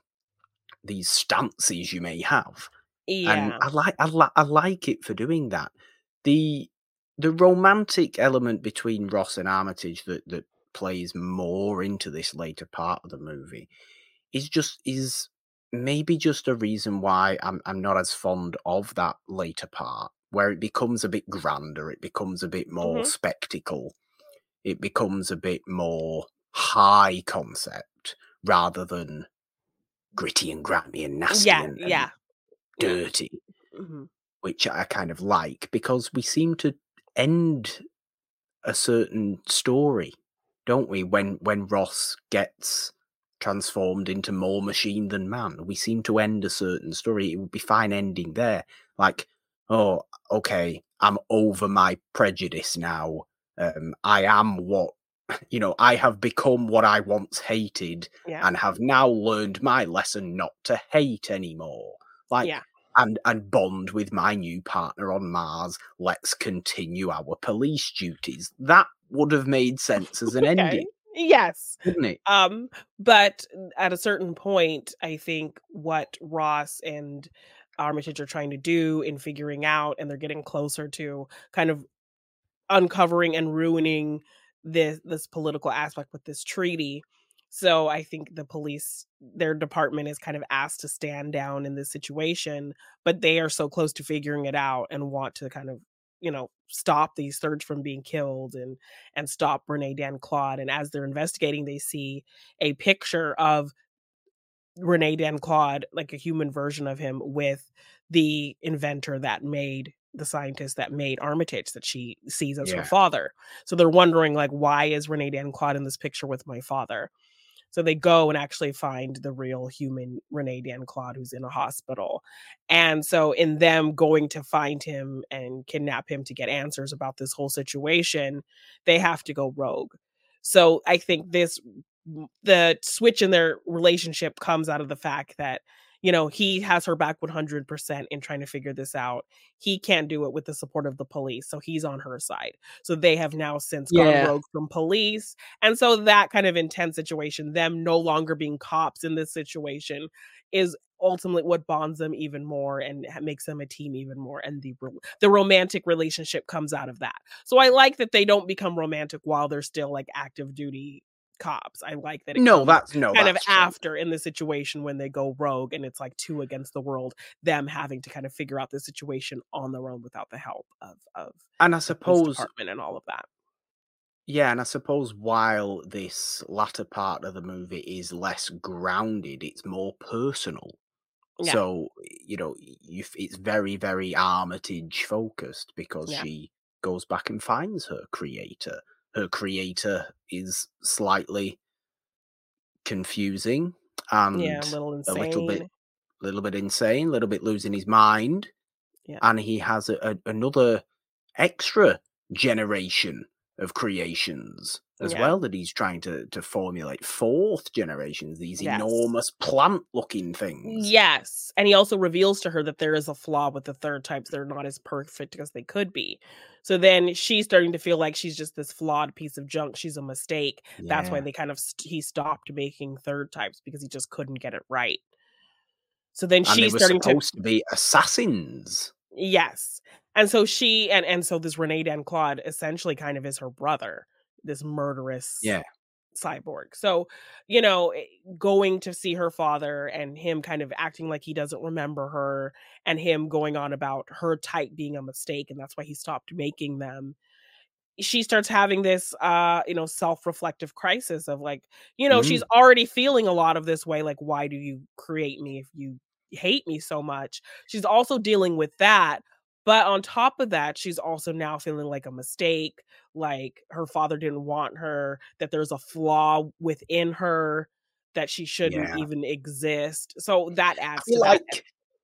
these stances you may have, and Yeah. I like I, li- I like it for doing that. The the romantic element between Ross and Armitage that that plays more into this later part of the movie is just is maybe just a reason why I'm I'm not as fond of that later part where it becomes a bit grander, it becomes a bit more Mhm. spectacle, it becomes a bit more high concept rather than gritty and grimy and nasty Yeah. and, and Yeah. Yeah. dirty, Mhm. which I kind of like because we seem to end a certain story, don't we? When when Ross gets transformed into more machine than man, we seem to end a certain story. It would be fine ending there. Like, oh, okay, I'm over my prejudice now. Um, I am what you know, I have become what I once hated Yeah. and have now learned my lesson not to hate anymore. Like Yeah. and and bond with my new partner on Mars. Let's continue our police duties. That would have made sense as an Okay. ending, Yes. wouldn't it? Um, but at a certain point, I think what Ross and Armitage are trying to do in figuring out, and they're getting closer to kind of uncovering and ruining this this political aspect with this treaty. So I think the police, their department is kind of asked to stand down in this situation, but they are so close to figuring it out and want to kind of, you know, stop these thirds from being killed and and stop Rene Dan Claude. And as they're investigating, they see a picture of Rene Dan Claude, like a human version of him with the inventor that made the scientist that made Armitage that she sees as her Yeah. father. So they're wondering, like, why is Renee Dan Claude in this picture with my father? So they go and actually find the real human Renee Dan Claude who's in a hospital. And so in them going to find him and kidnap him to get answers about this whole situation, they have to go rogue. So I think this the switch in their relationship comes out of the fact that, you know, he has her back one hundred percent in trying to figure this out. He can't do it with the support of the police, so he's on her side. So they have now since gone Yeah. rogue from police. And so that kind of intense situation, them no longer being cops in this situation, is ultimately what bonds them even more and ha- makes them a team even more. And the ro- the romantic relationship comes out of that. So I like that they don't become romantic while they're still like active duty cops. I like that it No, comes that's no, kind of that's true. after in the situation when they go rogue and it's like two against the world, them having to kind of figure out the situation on their own without the help of of And I the police suppose, department and all of that. yeah, and I suppose while this latter part of the movie is less grounded, it's more personal. Yeah, So, you know, you, f- it's very, very Armitage focused because yeah, she goes back and finds her creator. Her creator is slightly confusing yeah, a and little a little bit, insane. little bit insane, a little bit losing his mind, Yeah, and he has a, a, another extra generation of creations as yeah, well that he's trying to to formulate. Fourth generations, these yes. enormous plant looking things. Yes, and he also reveals to her that there is a flaw with the third types. They're not as perfect as they could be. So then she's starting to feel like she's just this flawed piece of junk. She's a mistake. That's why Yeah. they kind of st- he stopped making third types because he just couldn't get it right. So then And they she's were starting to supposed to be assassins. yes. And so she and and so this Renee Dan Claude essentially kind of is her brother, this murderous Yeah. cyborg. So, you know, eh, going to see her father and him kind of acting like he doesn't remember her and him going on about her type being a mistake and that's why he stopped making them. She starts having this uh, you know, self-reflective crisis of like, you know, she's Mm, already feeling a lot of this way like why do you create me if you hate me so much? She's also dealing with that. But on top of that, she's also now feeling like a mistake, like her father didn't want her, that there's a flaw within her, that she shouldn't yeah. even exist. So that I adds feel to that. like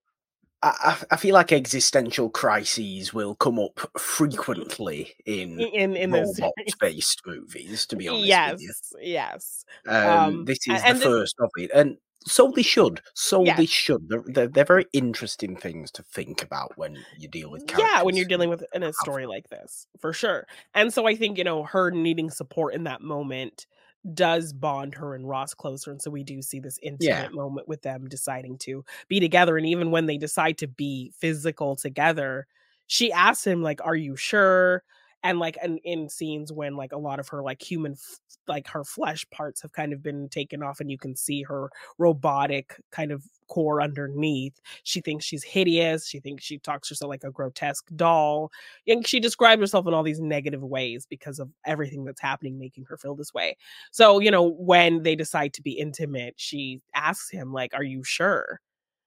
I, I I feel like existential crises will come up frequently in in in this series. robot-based movies, to be honest with you. Yes, yes. Um, Um, this a is the and this first of it, and so they should. So yes. they should. They're, they're, they're very interesting things to think about when you deal with Yeah, when you're characters who dealing with in a have. story like this, for sure. And so I think, you know, her needing support in that moment does bond her and Ross closer. And so we do see this Yeah, intimate moment with them deciding to be together. And even when they decide to be physical together, she asks him, like, are you sure? And like in, in scenes when like a lot of her like human f- like her flesh parts have kind of been taken off and you can see her robotic kind of core underneath. She thinks she's hideous. She thinks she talks herself like a grotesque doll. And she describes herself in all these negative ways because of everything that's happening, making her feel this way. So, you know, when they decide to be intimate, she asks him, like, are you sure?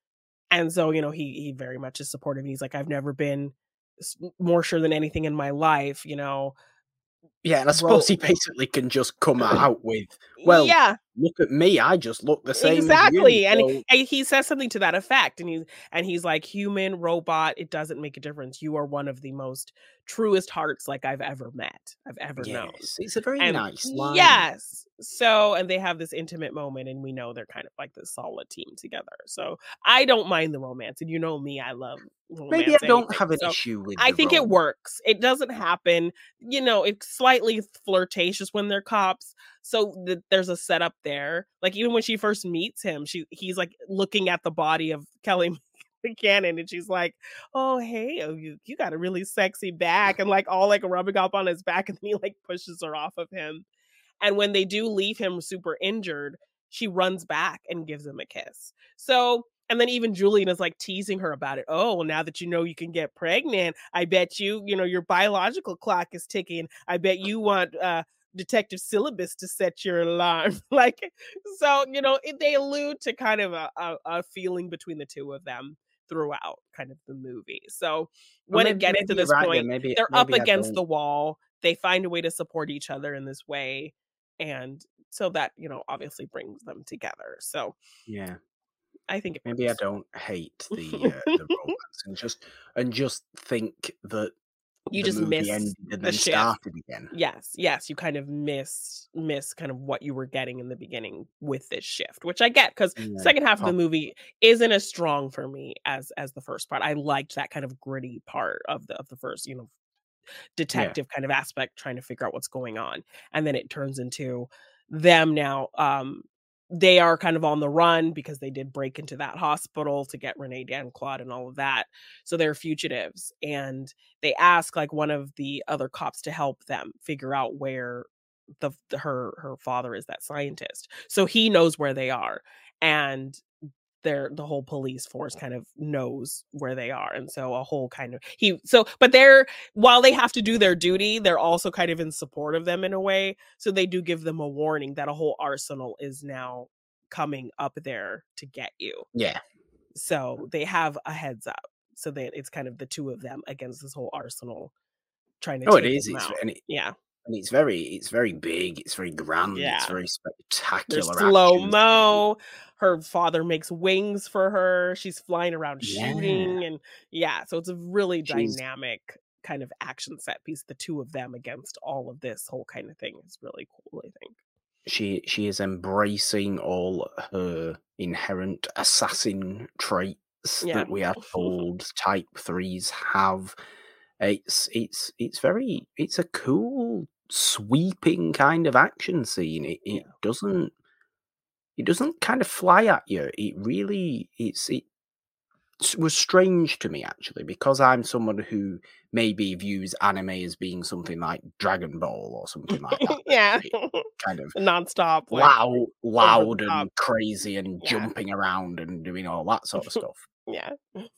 And so, you know, he he very much is supportive. He's like, I've never been s- more sure than anything in my life, you know. yeah, and I Ro- suppose he basically can just come out with, "Well, yeah, look at me. I just look the same as you." exactly, and So and he says something to that effect, and he's and he's like, "Human, robot, it doesn't make a difference. You are one of the most truest hearts like I've ever met, I've ever known." yes, it's a very And nice line. yes. So and they have this intimate moment, and we know they're kind of like this solid team together. So I don't mind the romance, and you know me, I love Maybe I romance don't anything. have an So issue with I the think it role. works. It doesn't happen, you know, it's slightly flirtatious when they're cops. So th- there's a setup there. Like even when she first meets him, she he's like looking at the body of Kelly Cannon, and she's like, "Oh hey, oh you you got a really sexy back," and like all like rubbing up on his back, and then he like pushes her off of him. And when they do leave him super injured, she runs back and gives him a kiss. So, and then even Julian is like teasing her about it. Oh, well, now that you know you can get pregnant, I bet you, you know, your biological clock is ticking. I bet you want uh Detective Syllabus to set your alarm. Like, so, you know, it, they allude to kind of a, a, a feeling between the two of them throughout kind of the movie. So Well, when it maybe gets to maybe you're this right there. point, Maybe they're up maybe I against don't. the wall. They find a way to support each other in this way, and so that, you know, obviously brings them together. So Yeah. I think it Maybe I works. don't hate the uh, the romance and just and just think that You the just movie miss ended and the then shift. started again. Yes, yes, you kind of miss miss kind of what you were getting in the beginning with this shift, which I get because Yeah, second half of the possibly. movie isn't as strong for me as as the first part. I liked that kind of gritty part of the of the first, you know, Yeah. detective kind of aspect, trying to figure out what's going on. And then it turns into them now. Um, they are kind of on the run because they did break into that hospital to get Renee Claude and all of that. So they're fugitives. And they ask like one of the other cops to help them figure out where the her her father is, that scientist. So he knows where they are. And their the whole police force kind of knows where they are, and so a whole kind of he so but they're while they have to do their duty, they're also kind of in support of them in a way, so they do give them a warning that a whole arsenal is now coming up there to get you. Yeah. So they have a heads up, so that it's kind of the two of them against this whole arsenal trying to Oh, it take is. them It's out. and it Yeah. and it's very it's very big. It's very grand. It's Yeah. very There's spectacular action scene. slow-mo, her father makes wings for her, she's flying around Yeah. shooting, and yeah, so it's a really She's dynamic kind of action set piece, the two of them against all of this whole kind of thing is really cool, I think. she she is embracing all her inherent assassin traits Yeah. that we are told type threes have. It's it's it's very it's a cool sweeping kind of action scene. It it Yeah. doesn't it doesn't kind of fly at you. It really it's it s- was strange to me actually because I'm someone who maybe views anime as being something like Dragon Ball or something like that. That's Yeah. very kind of Nonstop, like, loud, over the loud top. and crazy and Yeah. jumping around and doing all that sort of stuff. Yeah.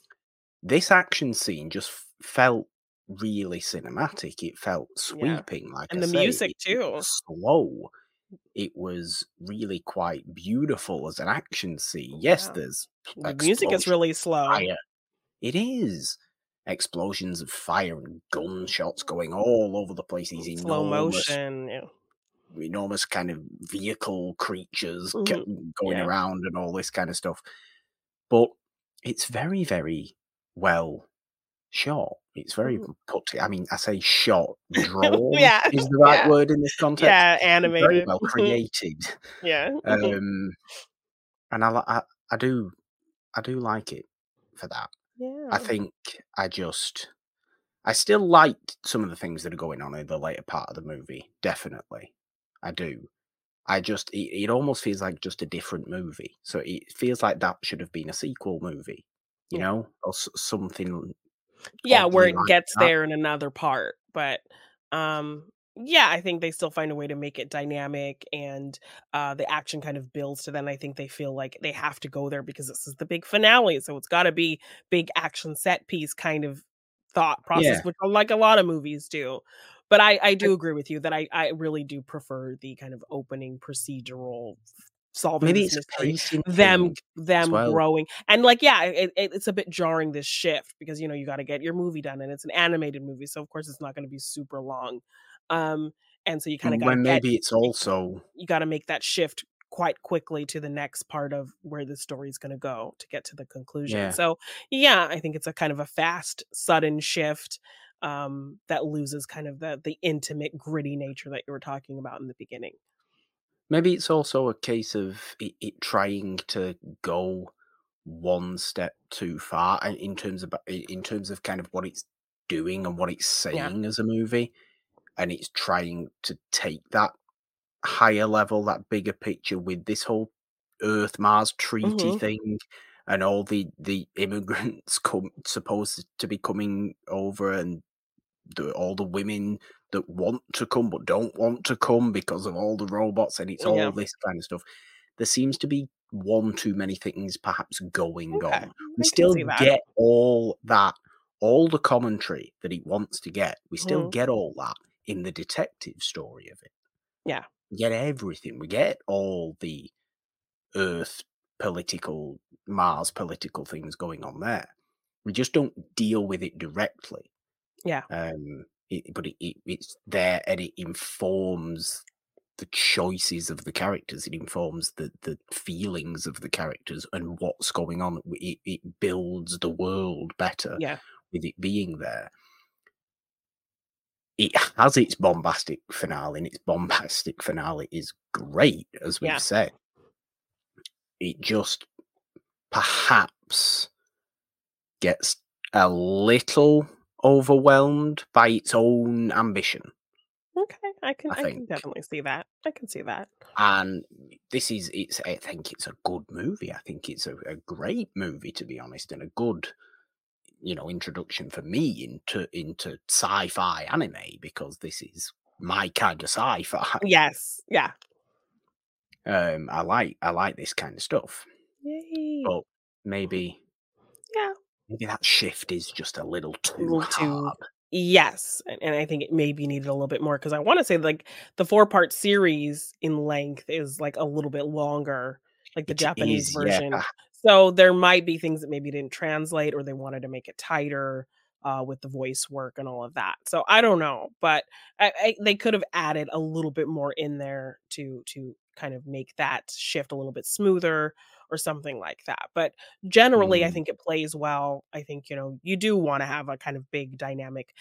This action scene just f- felt really cinematic. It felt Yeah. sweeping, like I And the say. music It, it too. was slow. It was really quite beautiful as an action scene. Yes, Yeah. there's The music is explosions really of slow. fire. It is explosions of fire and gunshots going all over the place. These Slow enormous motion, yeah. enormous kind of vehicle creatures Mhm. ke- going Yeah. around and all this kind of stuff. But it's very, very well shot. It's very Mhm. put. To, I mean, I say shot, drawn Yeah. is the right Yeah. word in this context. Yeah, It's very animated. well created, Yeah. um, and I, li- I, I do, I do like it for that. I Yeah. think I just, I still liked some of the things that are going on in the later part of the movie. Definitely, I do. I just it, it almost feels like just a different movie. So it feels like that should have been a sequel movie, you Yeah. know, or s- something Yeah, where oddly it like gets that. there in another part, but, um, yeah, I think they still find a way to make it dynamic and, uh, the action kind of builds to then I think they feel like they have to go there because this is the big finale, so it's gotta be big action set piece kind of thought Yeah, process, which like a lot of movies do. But I I do agree with you that I I really do prefer the kind of opening procedural solving maybe this it's a mystery, pacing thing them as them well. growing, and, like, yeah, it it it's a bit jarring, this shift, because, you know, you gotta get your movie done, and it's an animated movie, so, of course, it's not gonna be super long, um, and so you kinda gotta When get maybe it's y also you gotta make that shift quite quickly to the next part of where the story's gonna go to get to the conclusion, yeah. so, yeah, I think it's a kind of a fast, sudden shift, um, that loses kind of the the intimate, gritty nature that you were talking about in the beginning. Maybe it's also a case of it, it trying to go one step too far and in terms of in terms of kind of what it's doing and what it's Yeah. saying as a movie, and it's trying to take that higher level, that bigger picture with this whole Earth Mars treaty Mhm. thing and all the the immigrants come supposed to be coming over and the, all the women that want to come but don't want to come because of all the robots and it's all Yeah. this kind of stuff. There seems to be one too many things perhaps going Okay. on. We I can still see that. get all that, all the commentary that he wants to get. We still Mhm. get all that in the detective story of it. Yeah. We get everything. We get all the Earth political, Mars political things going on there. We just don't deal with it directly. Yeah. Um, it, but it, it, it's there and it informs the choices of the characters. It informs the the feelings of the characters and what's going on. It, it builds the world better Yeah. with it being there. It has its bombastic finale, and its bombastic finale is great, as we've Yeah. said. It just perhaps gets a little overwhelmed by its own ambition, Okay. I can I I can think. definitely see that. I can see that. And this is it's I think it's a good movie. I think it's a, a great movie, to be honest, and a good, you know, introduction for me into into sci-fi anime, because this is my kind of sci-fi. Yes. Yeah. Um, I like I like this kind of stuff. Yay. But maybe Yeah. maybe that shift is just a little A too little too hard. yes, and and I think it maybe needed a little bit more because I wanna say, like, the four-part series in length is, like, a little bit longer, like the It Japanese is, yeah. version. So, there might be things that maybe didn't translate or they wanted to make it tighter, uh, with the voice work and all of that. So, I don't know, but I I they could have added a little bit more in there to to kind of make that shift a little bit smoother or something like that, but generally, I Mm. think it plays well. I think, you know, you do wanna have a kind of big dynamic,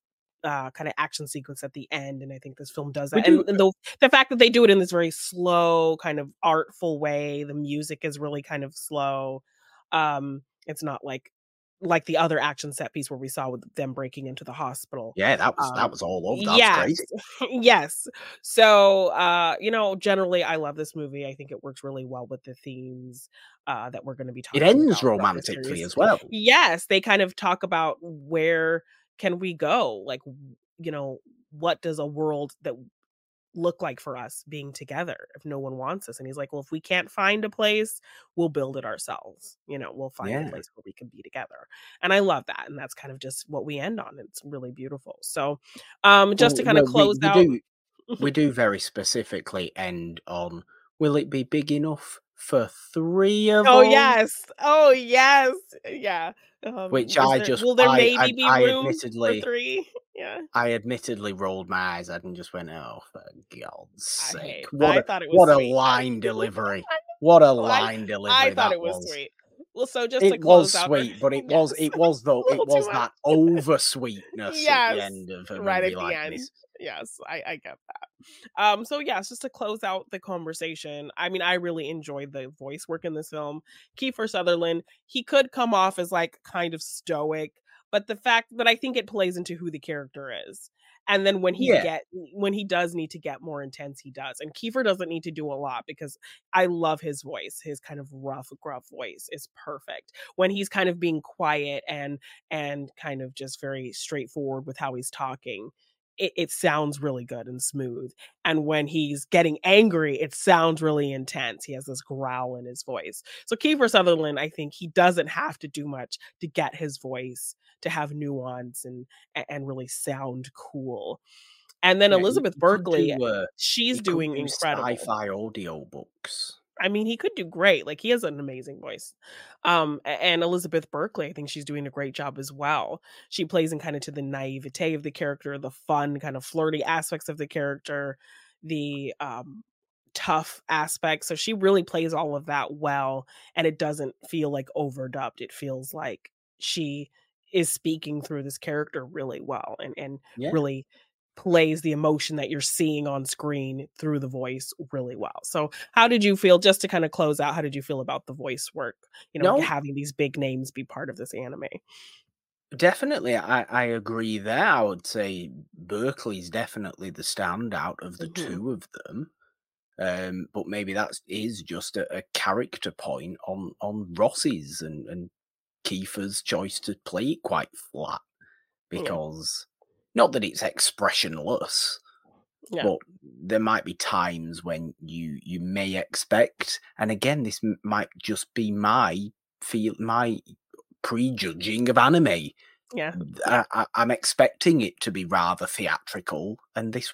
uh, kinda action sequence at the end, and I think this film does We that, and do and the the fact that they do it in this very slow, kind of artful way, the music is really kind of slow. Um, it's not like like the other action set piece where we saw with them breaking into the hospital. Yeah, that was that Um was all over. That was Yes. crazy. Yes. So, uh, you know, generally, I love this movie. I think it works really well with the themes, uh, that we're gonna be It talking ends about throughout the romantically series. as well. Yes, they kind of talk about where can we go? Like, w you know, what does a world that look like for us being together if no one wants us? And he's like, "Well, if we can't find a place, we'll build it ourselves. You know, we'll find a Yeah. place where we can be together." And I love that, and that's kind of just what we end on. It's really beautiful. So, um, just Well to kinda well, we close we out do we do very specifically end on, "Will it be big enough for three of Oh, us?" yes. Oh, yes. Yeah. Um, Which is I there just will there I I maybe be I room for admittedly three? Yeah. I admittedly rolled my eyes at and just went, "Oh, for God's I sake. hate What I a thought it was what a sweet. line delivery. What a Well, I line I delivery thought that it was was." sweet. Well, so just to It was close out our sweet, but it was yes, it was a though it little too was much. that over sweetness at the Yes, end of a right movie at the like end. this. Yes, I I get that. Um, so yes, just to close out the conversation, I mean, I really enjoyed the voice work in this film. Kiefer Sutherland, he could come off as like kind of stoic, but the fact but I think it plays into who the character is. And then when he Yeah, get when he does need to get more intense, he does. And Kiefer doesn't need to do a lot because I love his voice. His kind of rough, gruff voice is perfect. When he's kind of being quiet and and kind of just very straightforward with how he's talking, it, it sounds really good and smooth. And when he's getting angry, it sounds really intense. He has this growl in his voice. So Kiefer Sutherland, I think he doesn't have to do much to get his voice to have nuance and a- and really sound cool. And then yeah, he Elizabeth he could Berkley, do, uh, he she's could doing do incredible. sci-fi audiobooks. I mean, he could do great. Like, he has an amazing voice. Um, a- and Elizabeth Berkley, I think she's doing a great job as well. She plays in kind of to the naivete of the character, the fun, kind of flirty aspects of the character, the um tough aspects. So she really plays all of that well, and it doesn't feel like overdubbed. It feels like she is speaking through this character really well and and Yeah. really plays the emotion that you're seeing on screen through the voice really well. So, how did you feel just to kind of close out, how did you feel about the voice work, you know, No, having these big names be part of this anime? definitely, I I agree there. I would say Berkeley's definitely the standout of the Mhm. two of them. Um, but maybe that is just a, a character point on on Ross's and and Kiefer's choice to play it quite flat, Yeah. because not that it's expressionless, Yeah. but there might be times when you you may expect, and again, this m- might just be my feel my prejudging of anime. Yeah. I, I, I'm expecting it to be rather theatrical, and this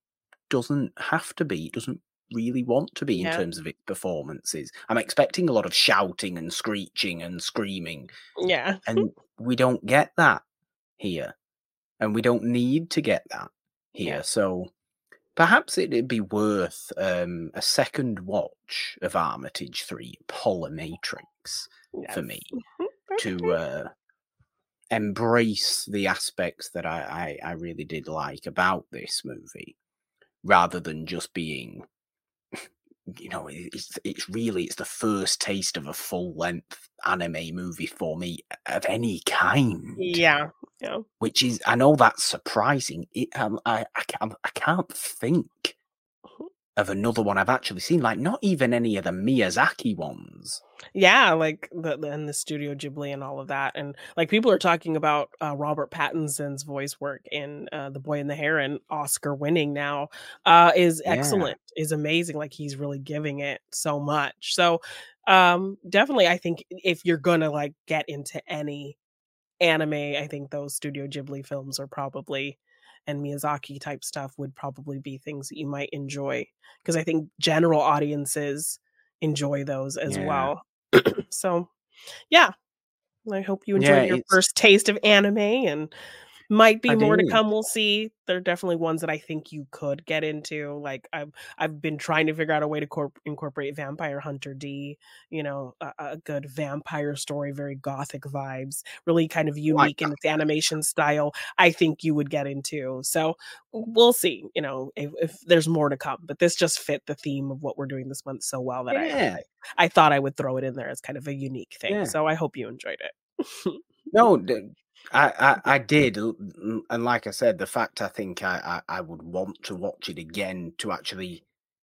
doesn't have to be. It doesn't really want to be in Yeah. terms of its performances. I'm expecting a lot of shouting and screeching and screaming, Yeah. and we don't get that here, and we don't need to get that here. Yeah. So perhaps it'd be worth um, a second watch of Armitage three, Polymatrix, Yes. for me Mhm. to Okay. uh, embrace the aspects that I, I, I really did like about this movie, rather than just being, you know, it- it's it's really it's the first taste of a full length anime movie for me of any kind. Yeah. Yeah. Which is, I know that's surprising. It, um, I I can't I can't think Mhm. of another one I've actually seen. Like not even any of the Miyazaki ones. Yeah, like the, the and the Studio Ghibli and all of that, and like people are talking about uh, Robert Pattinson's voice work in uh, The Boy and the Heron, Oscar winning now, uh, is Yeah, excellent, is amazing. Like he's really giving it so much. So um, definitely, I think if you're gonna like get into any anime, I think those Studio Ghibli films are probably and Miyazaki type stuff would probably be things that you might enjoy because I think general audiences enjoy those as yeah, well. So, yeah, I hope you yeah. enjoyed your It's first taste of anime and might be I more to did. come, we'll see. There are definitely ones that I think you could get into, like, I've I've been trying to figure out a way to corp incorporate Vampire Hunter D, you know, a a good vampire story, very gothic vibes, really kind of Like unique in its animation style, I think you would get into. So, we'll see, you know, if if there's more to come, but this just fit the theme of what we're doing this month so well that I yeah, I I thought I would throw it in there as kind of a unique thing, yeah. so I hope you enjoyed it. No, d- I, I I did, l- l- and like I said, the fact I think I, I I would want to watch it again to actually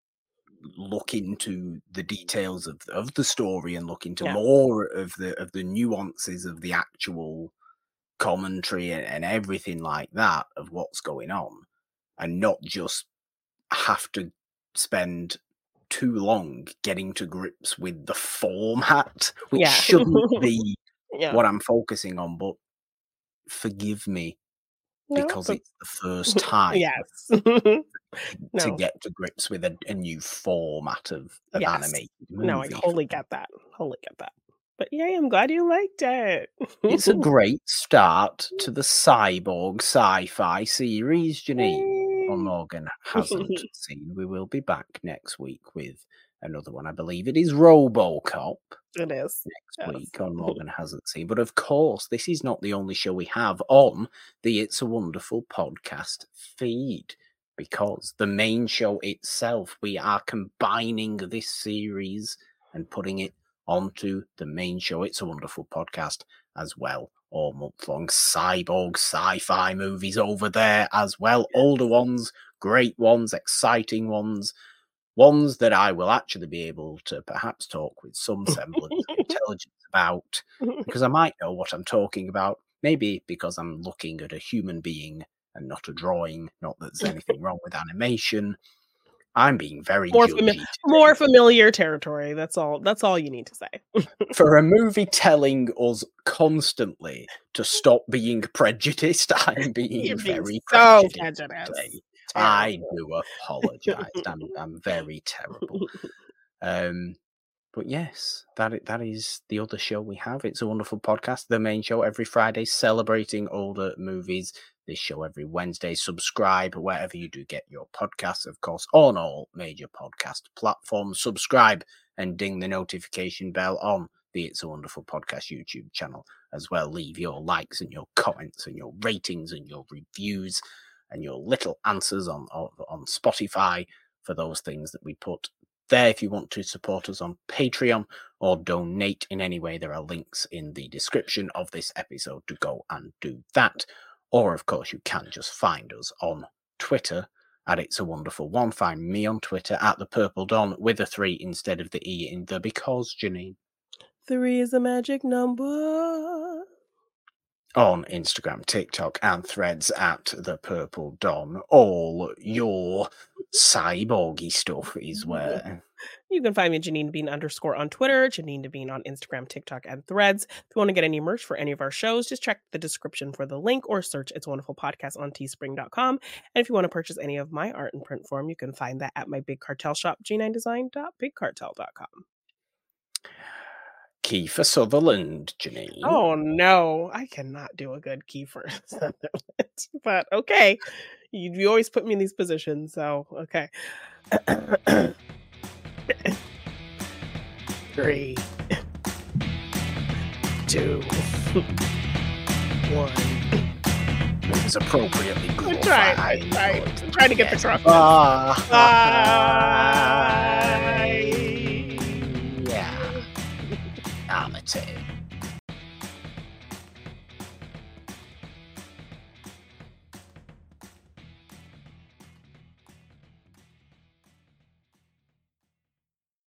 look into the details of of the story and look into Yeah, more of the of the nuances of the actual commentary and, and everything like that of what's going on, and not just have to spend too long getting to grips with the format, which yeah. shouldn't be Yeah. what I'm focusing on. But forgive me No, because but it's the first time yes. to No, get to grips with a, a new format of, of yes. animated No, I movie for totally me. get that, totally get that. But yay, I'm glad you liked it. It's a great start to the cyborg sci-fi series, Janine. Or Yay. Morgan hasn't seen. We will be back next week with another one. I believe it is RoboCop It is. next Yes. week on Morgan hasn't seen. But of course, this is not the only show we have on the It's a Wonderful podcast feed. Because the main show itself, we are combining this series and putting it onto the main show. It's a Wonderful podcast as well. All month long cyborg sci-fi movies over there as well. Older ones, great ones, exciting ones. Ones that I will actually be able to perhaps talk with some semblance of intelligence about, because I might know what I'm talking about. Maybe because I'm looking at a human being and not a drawing. Not that there's anything wrong with animation. I'm being very More fami judgy today. more familiar territory, that's all that's all you need to say. For a movie telling us constantly to stop being prejudiced, I'm being You're being very so prejudiced prejudiced. today. I Terrible. do apologize. I'm I'm very terrible. Um, but yes, that i- that is the other show we have. It's a Wonderful podcast. The main show every Friday, celebrating older movies. This show every Wednesday. Subscribe wherever you do get your podcasts, of course, on all major podcast platforms. Subscribe and ding the notification bell on the It's a Wonderful Podcast YouTube channel as well. Leave your likes and your comments and your ratings and your reviews and your little answers on on, on Spotify for those things that we put there. If you want to support us on Patreon or donate in any way, there are links in the description of this episode to go and do that. Or, of course, you can just find us on Twitter at It's a Wonderful One. Find me on Twitter at the Purple Dawn with a three instead of the E in the because, Janine. Three is a magic number. On Instagram, TikTok, and Threads at the Purple Dawn. All your cyborgy stuff is where. You can find me Janine Bean underscore on Twitter, Janine Bean on Instagram, TikTok, and Threads. If you want to get any merch for any of our shows, just check the description for the link or search It's a Wonderful Podcast on teespring dot com. And if you want to purchase any of my art in print form, you can find that at my big cartel shop, g nine design dot big cartel dot com. Kiefer Sutherland, Janine. Oh, no. I cannot do a good Kiefer Sutherland, but okay. You you always put me in these positions, so okay. three, two, one. It was appropriately I glorified. tried, I tried. I'm trying to get the cross. Ah, Bye. yeah. Amity.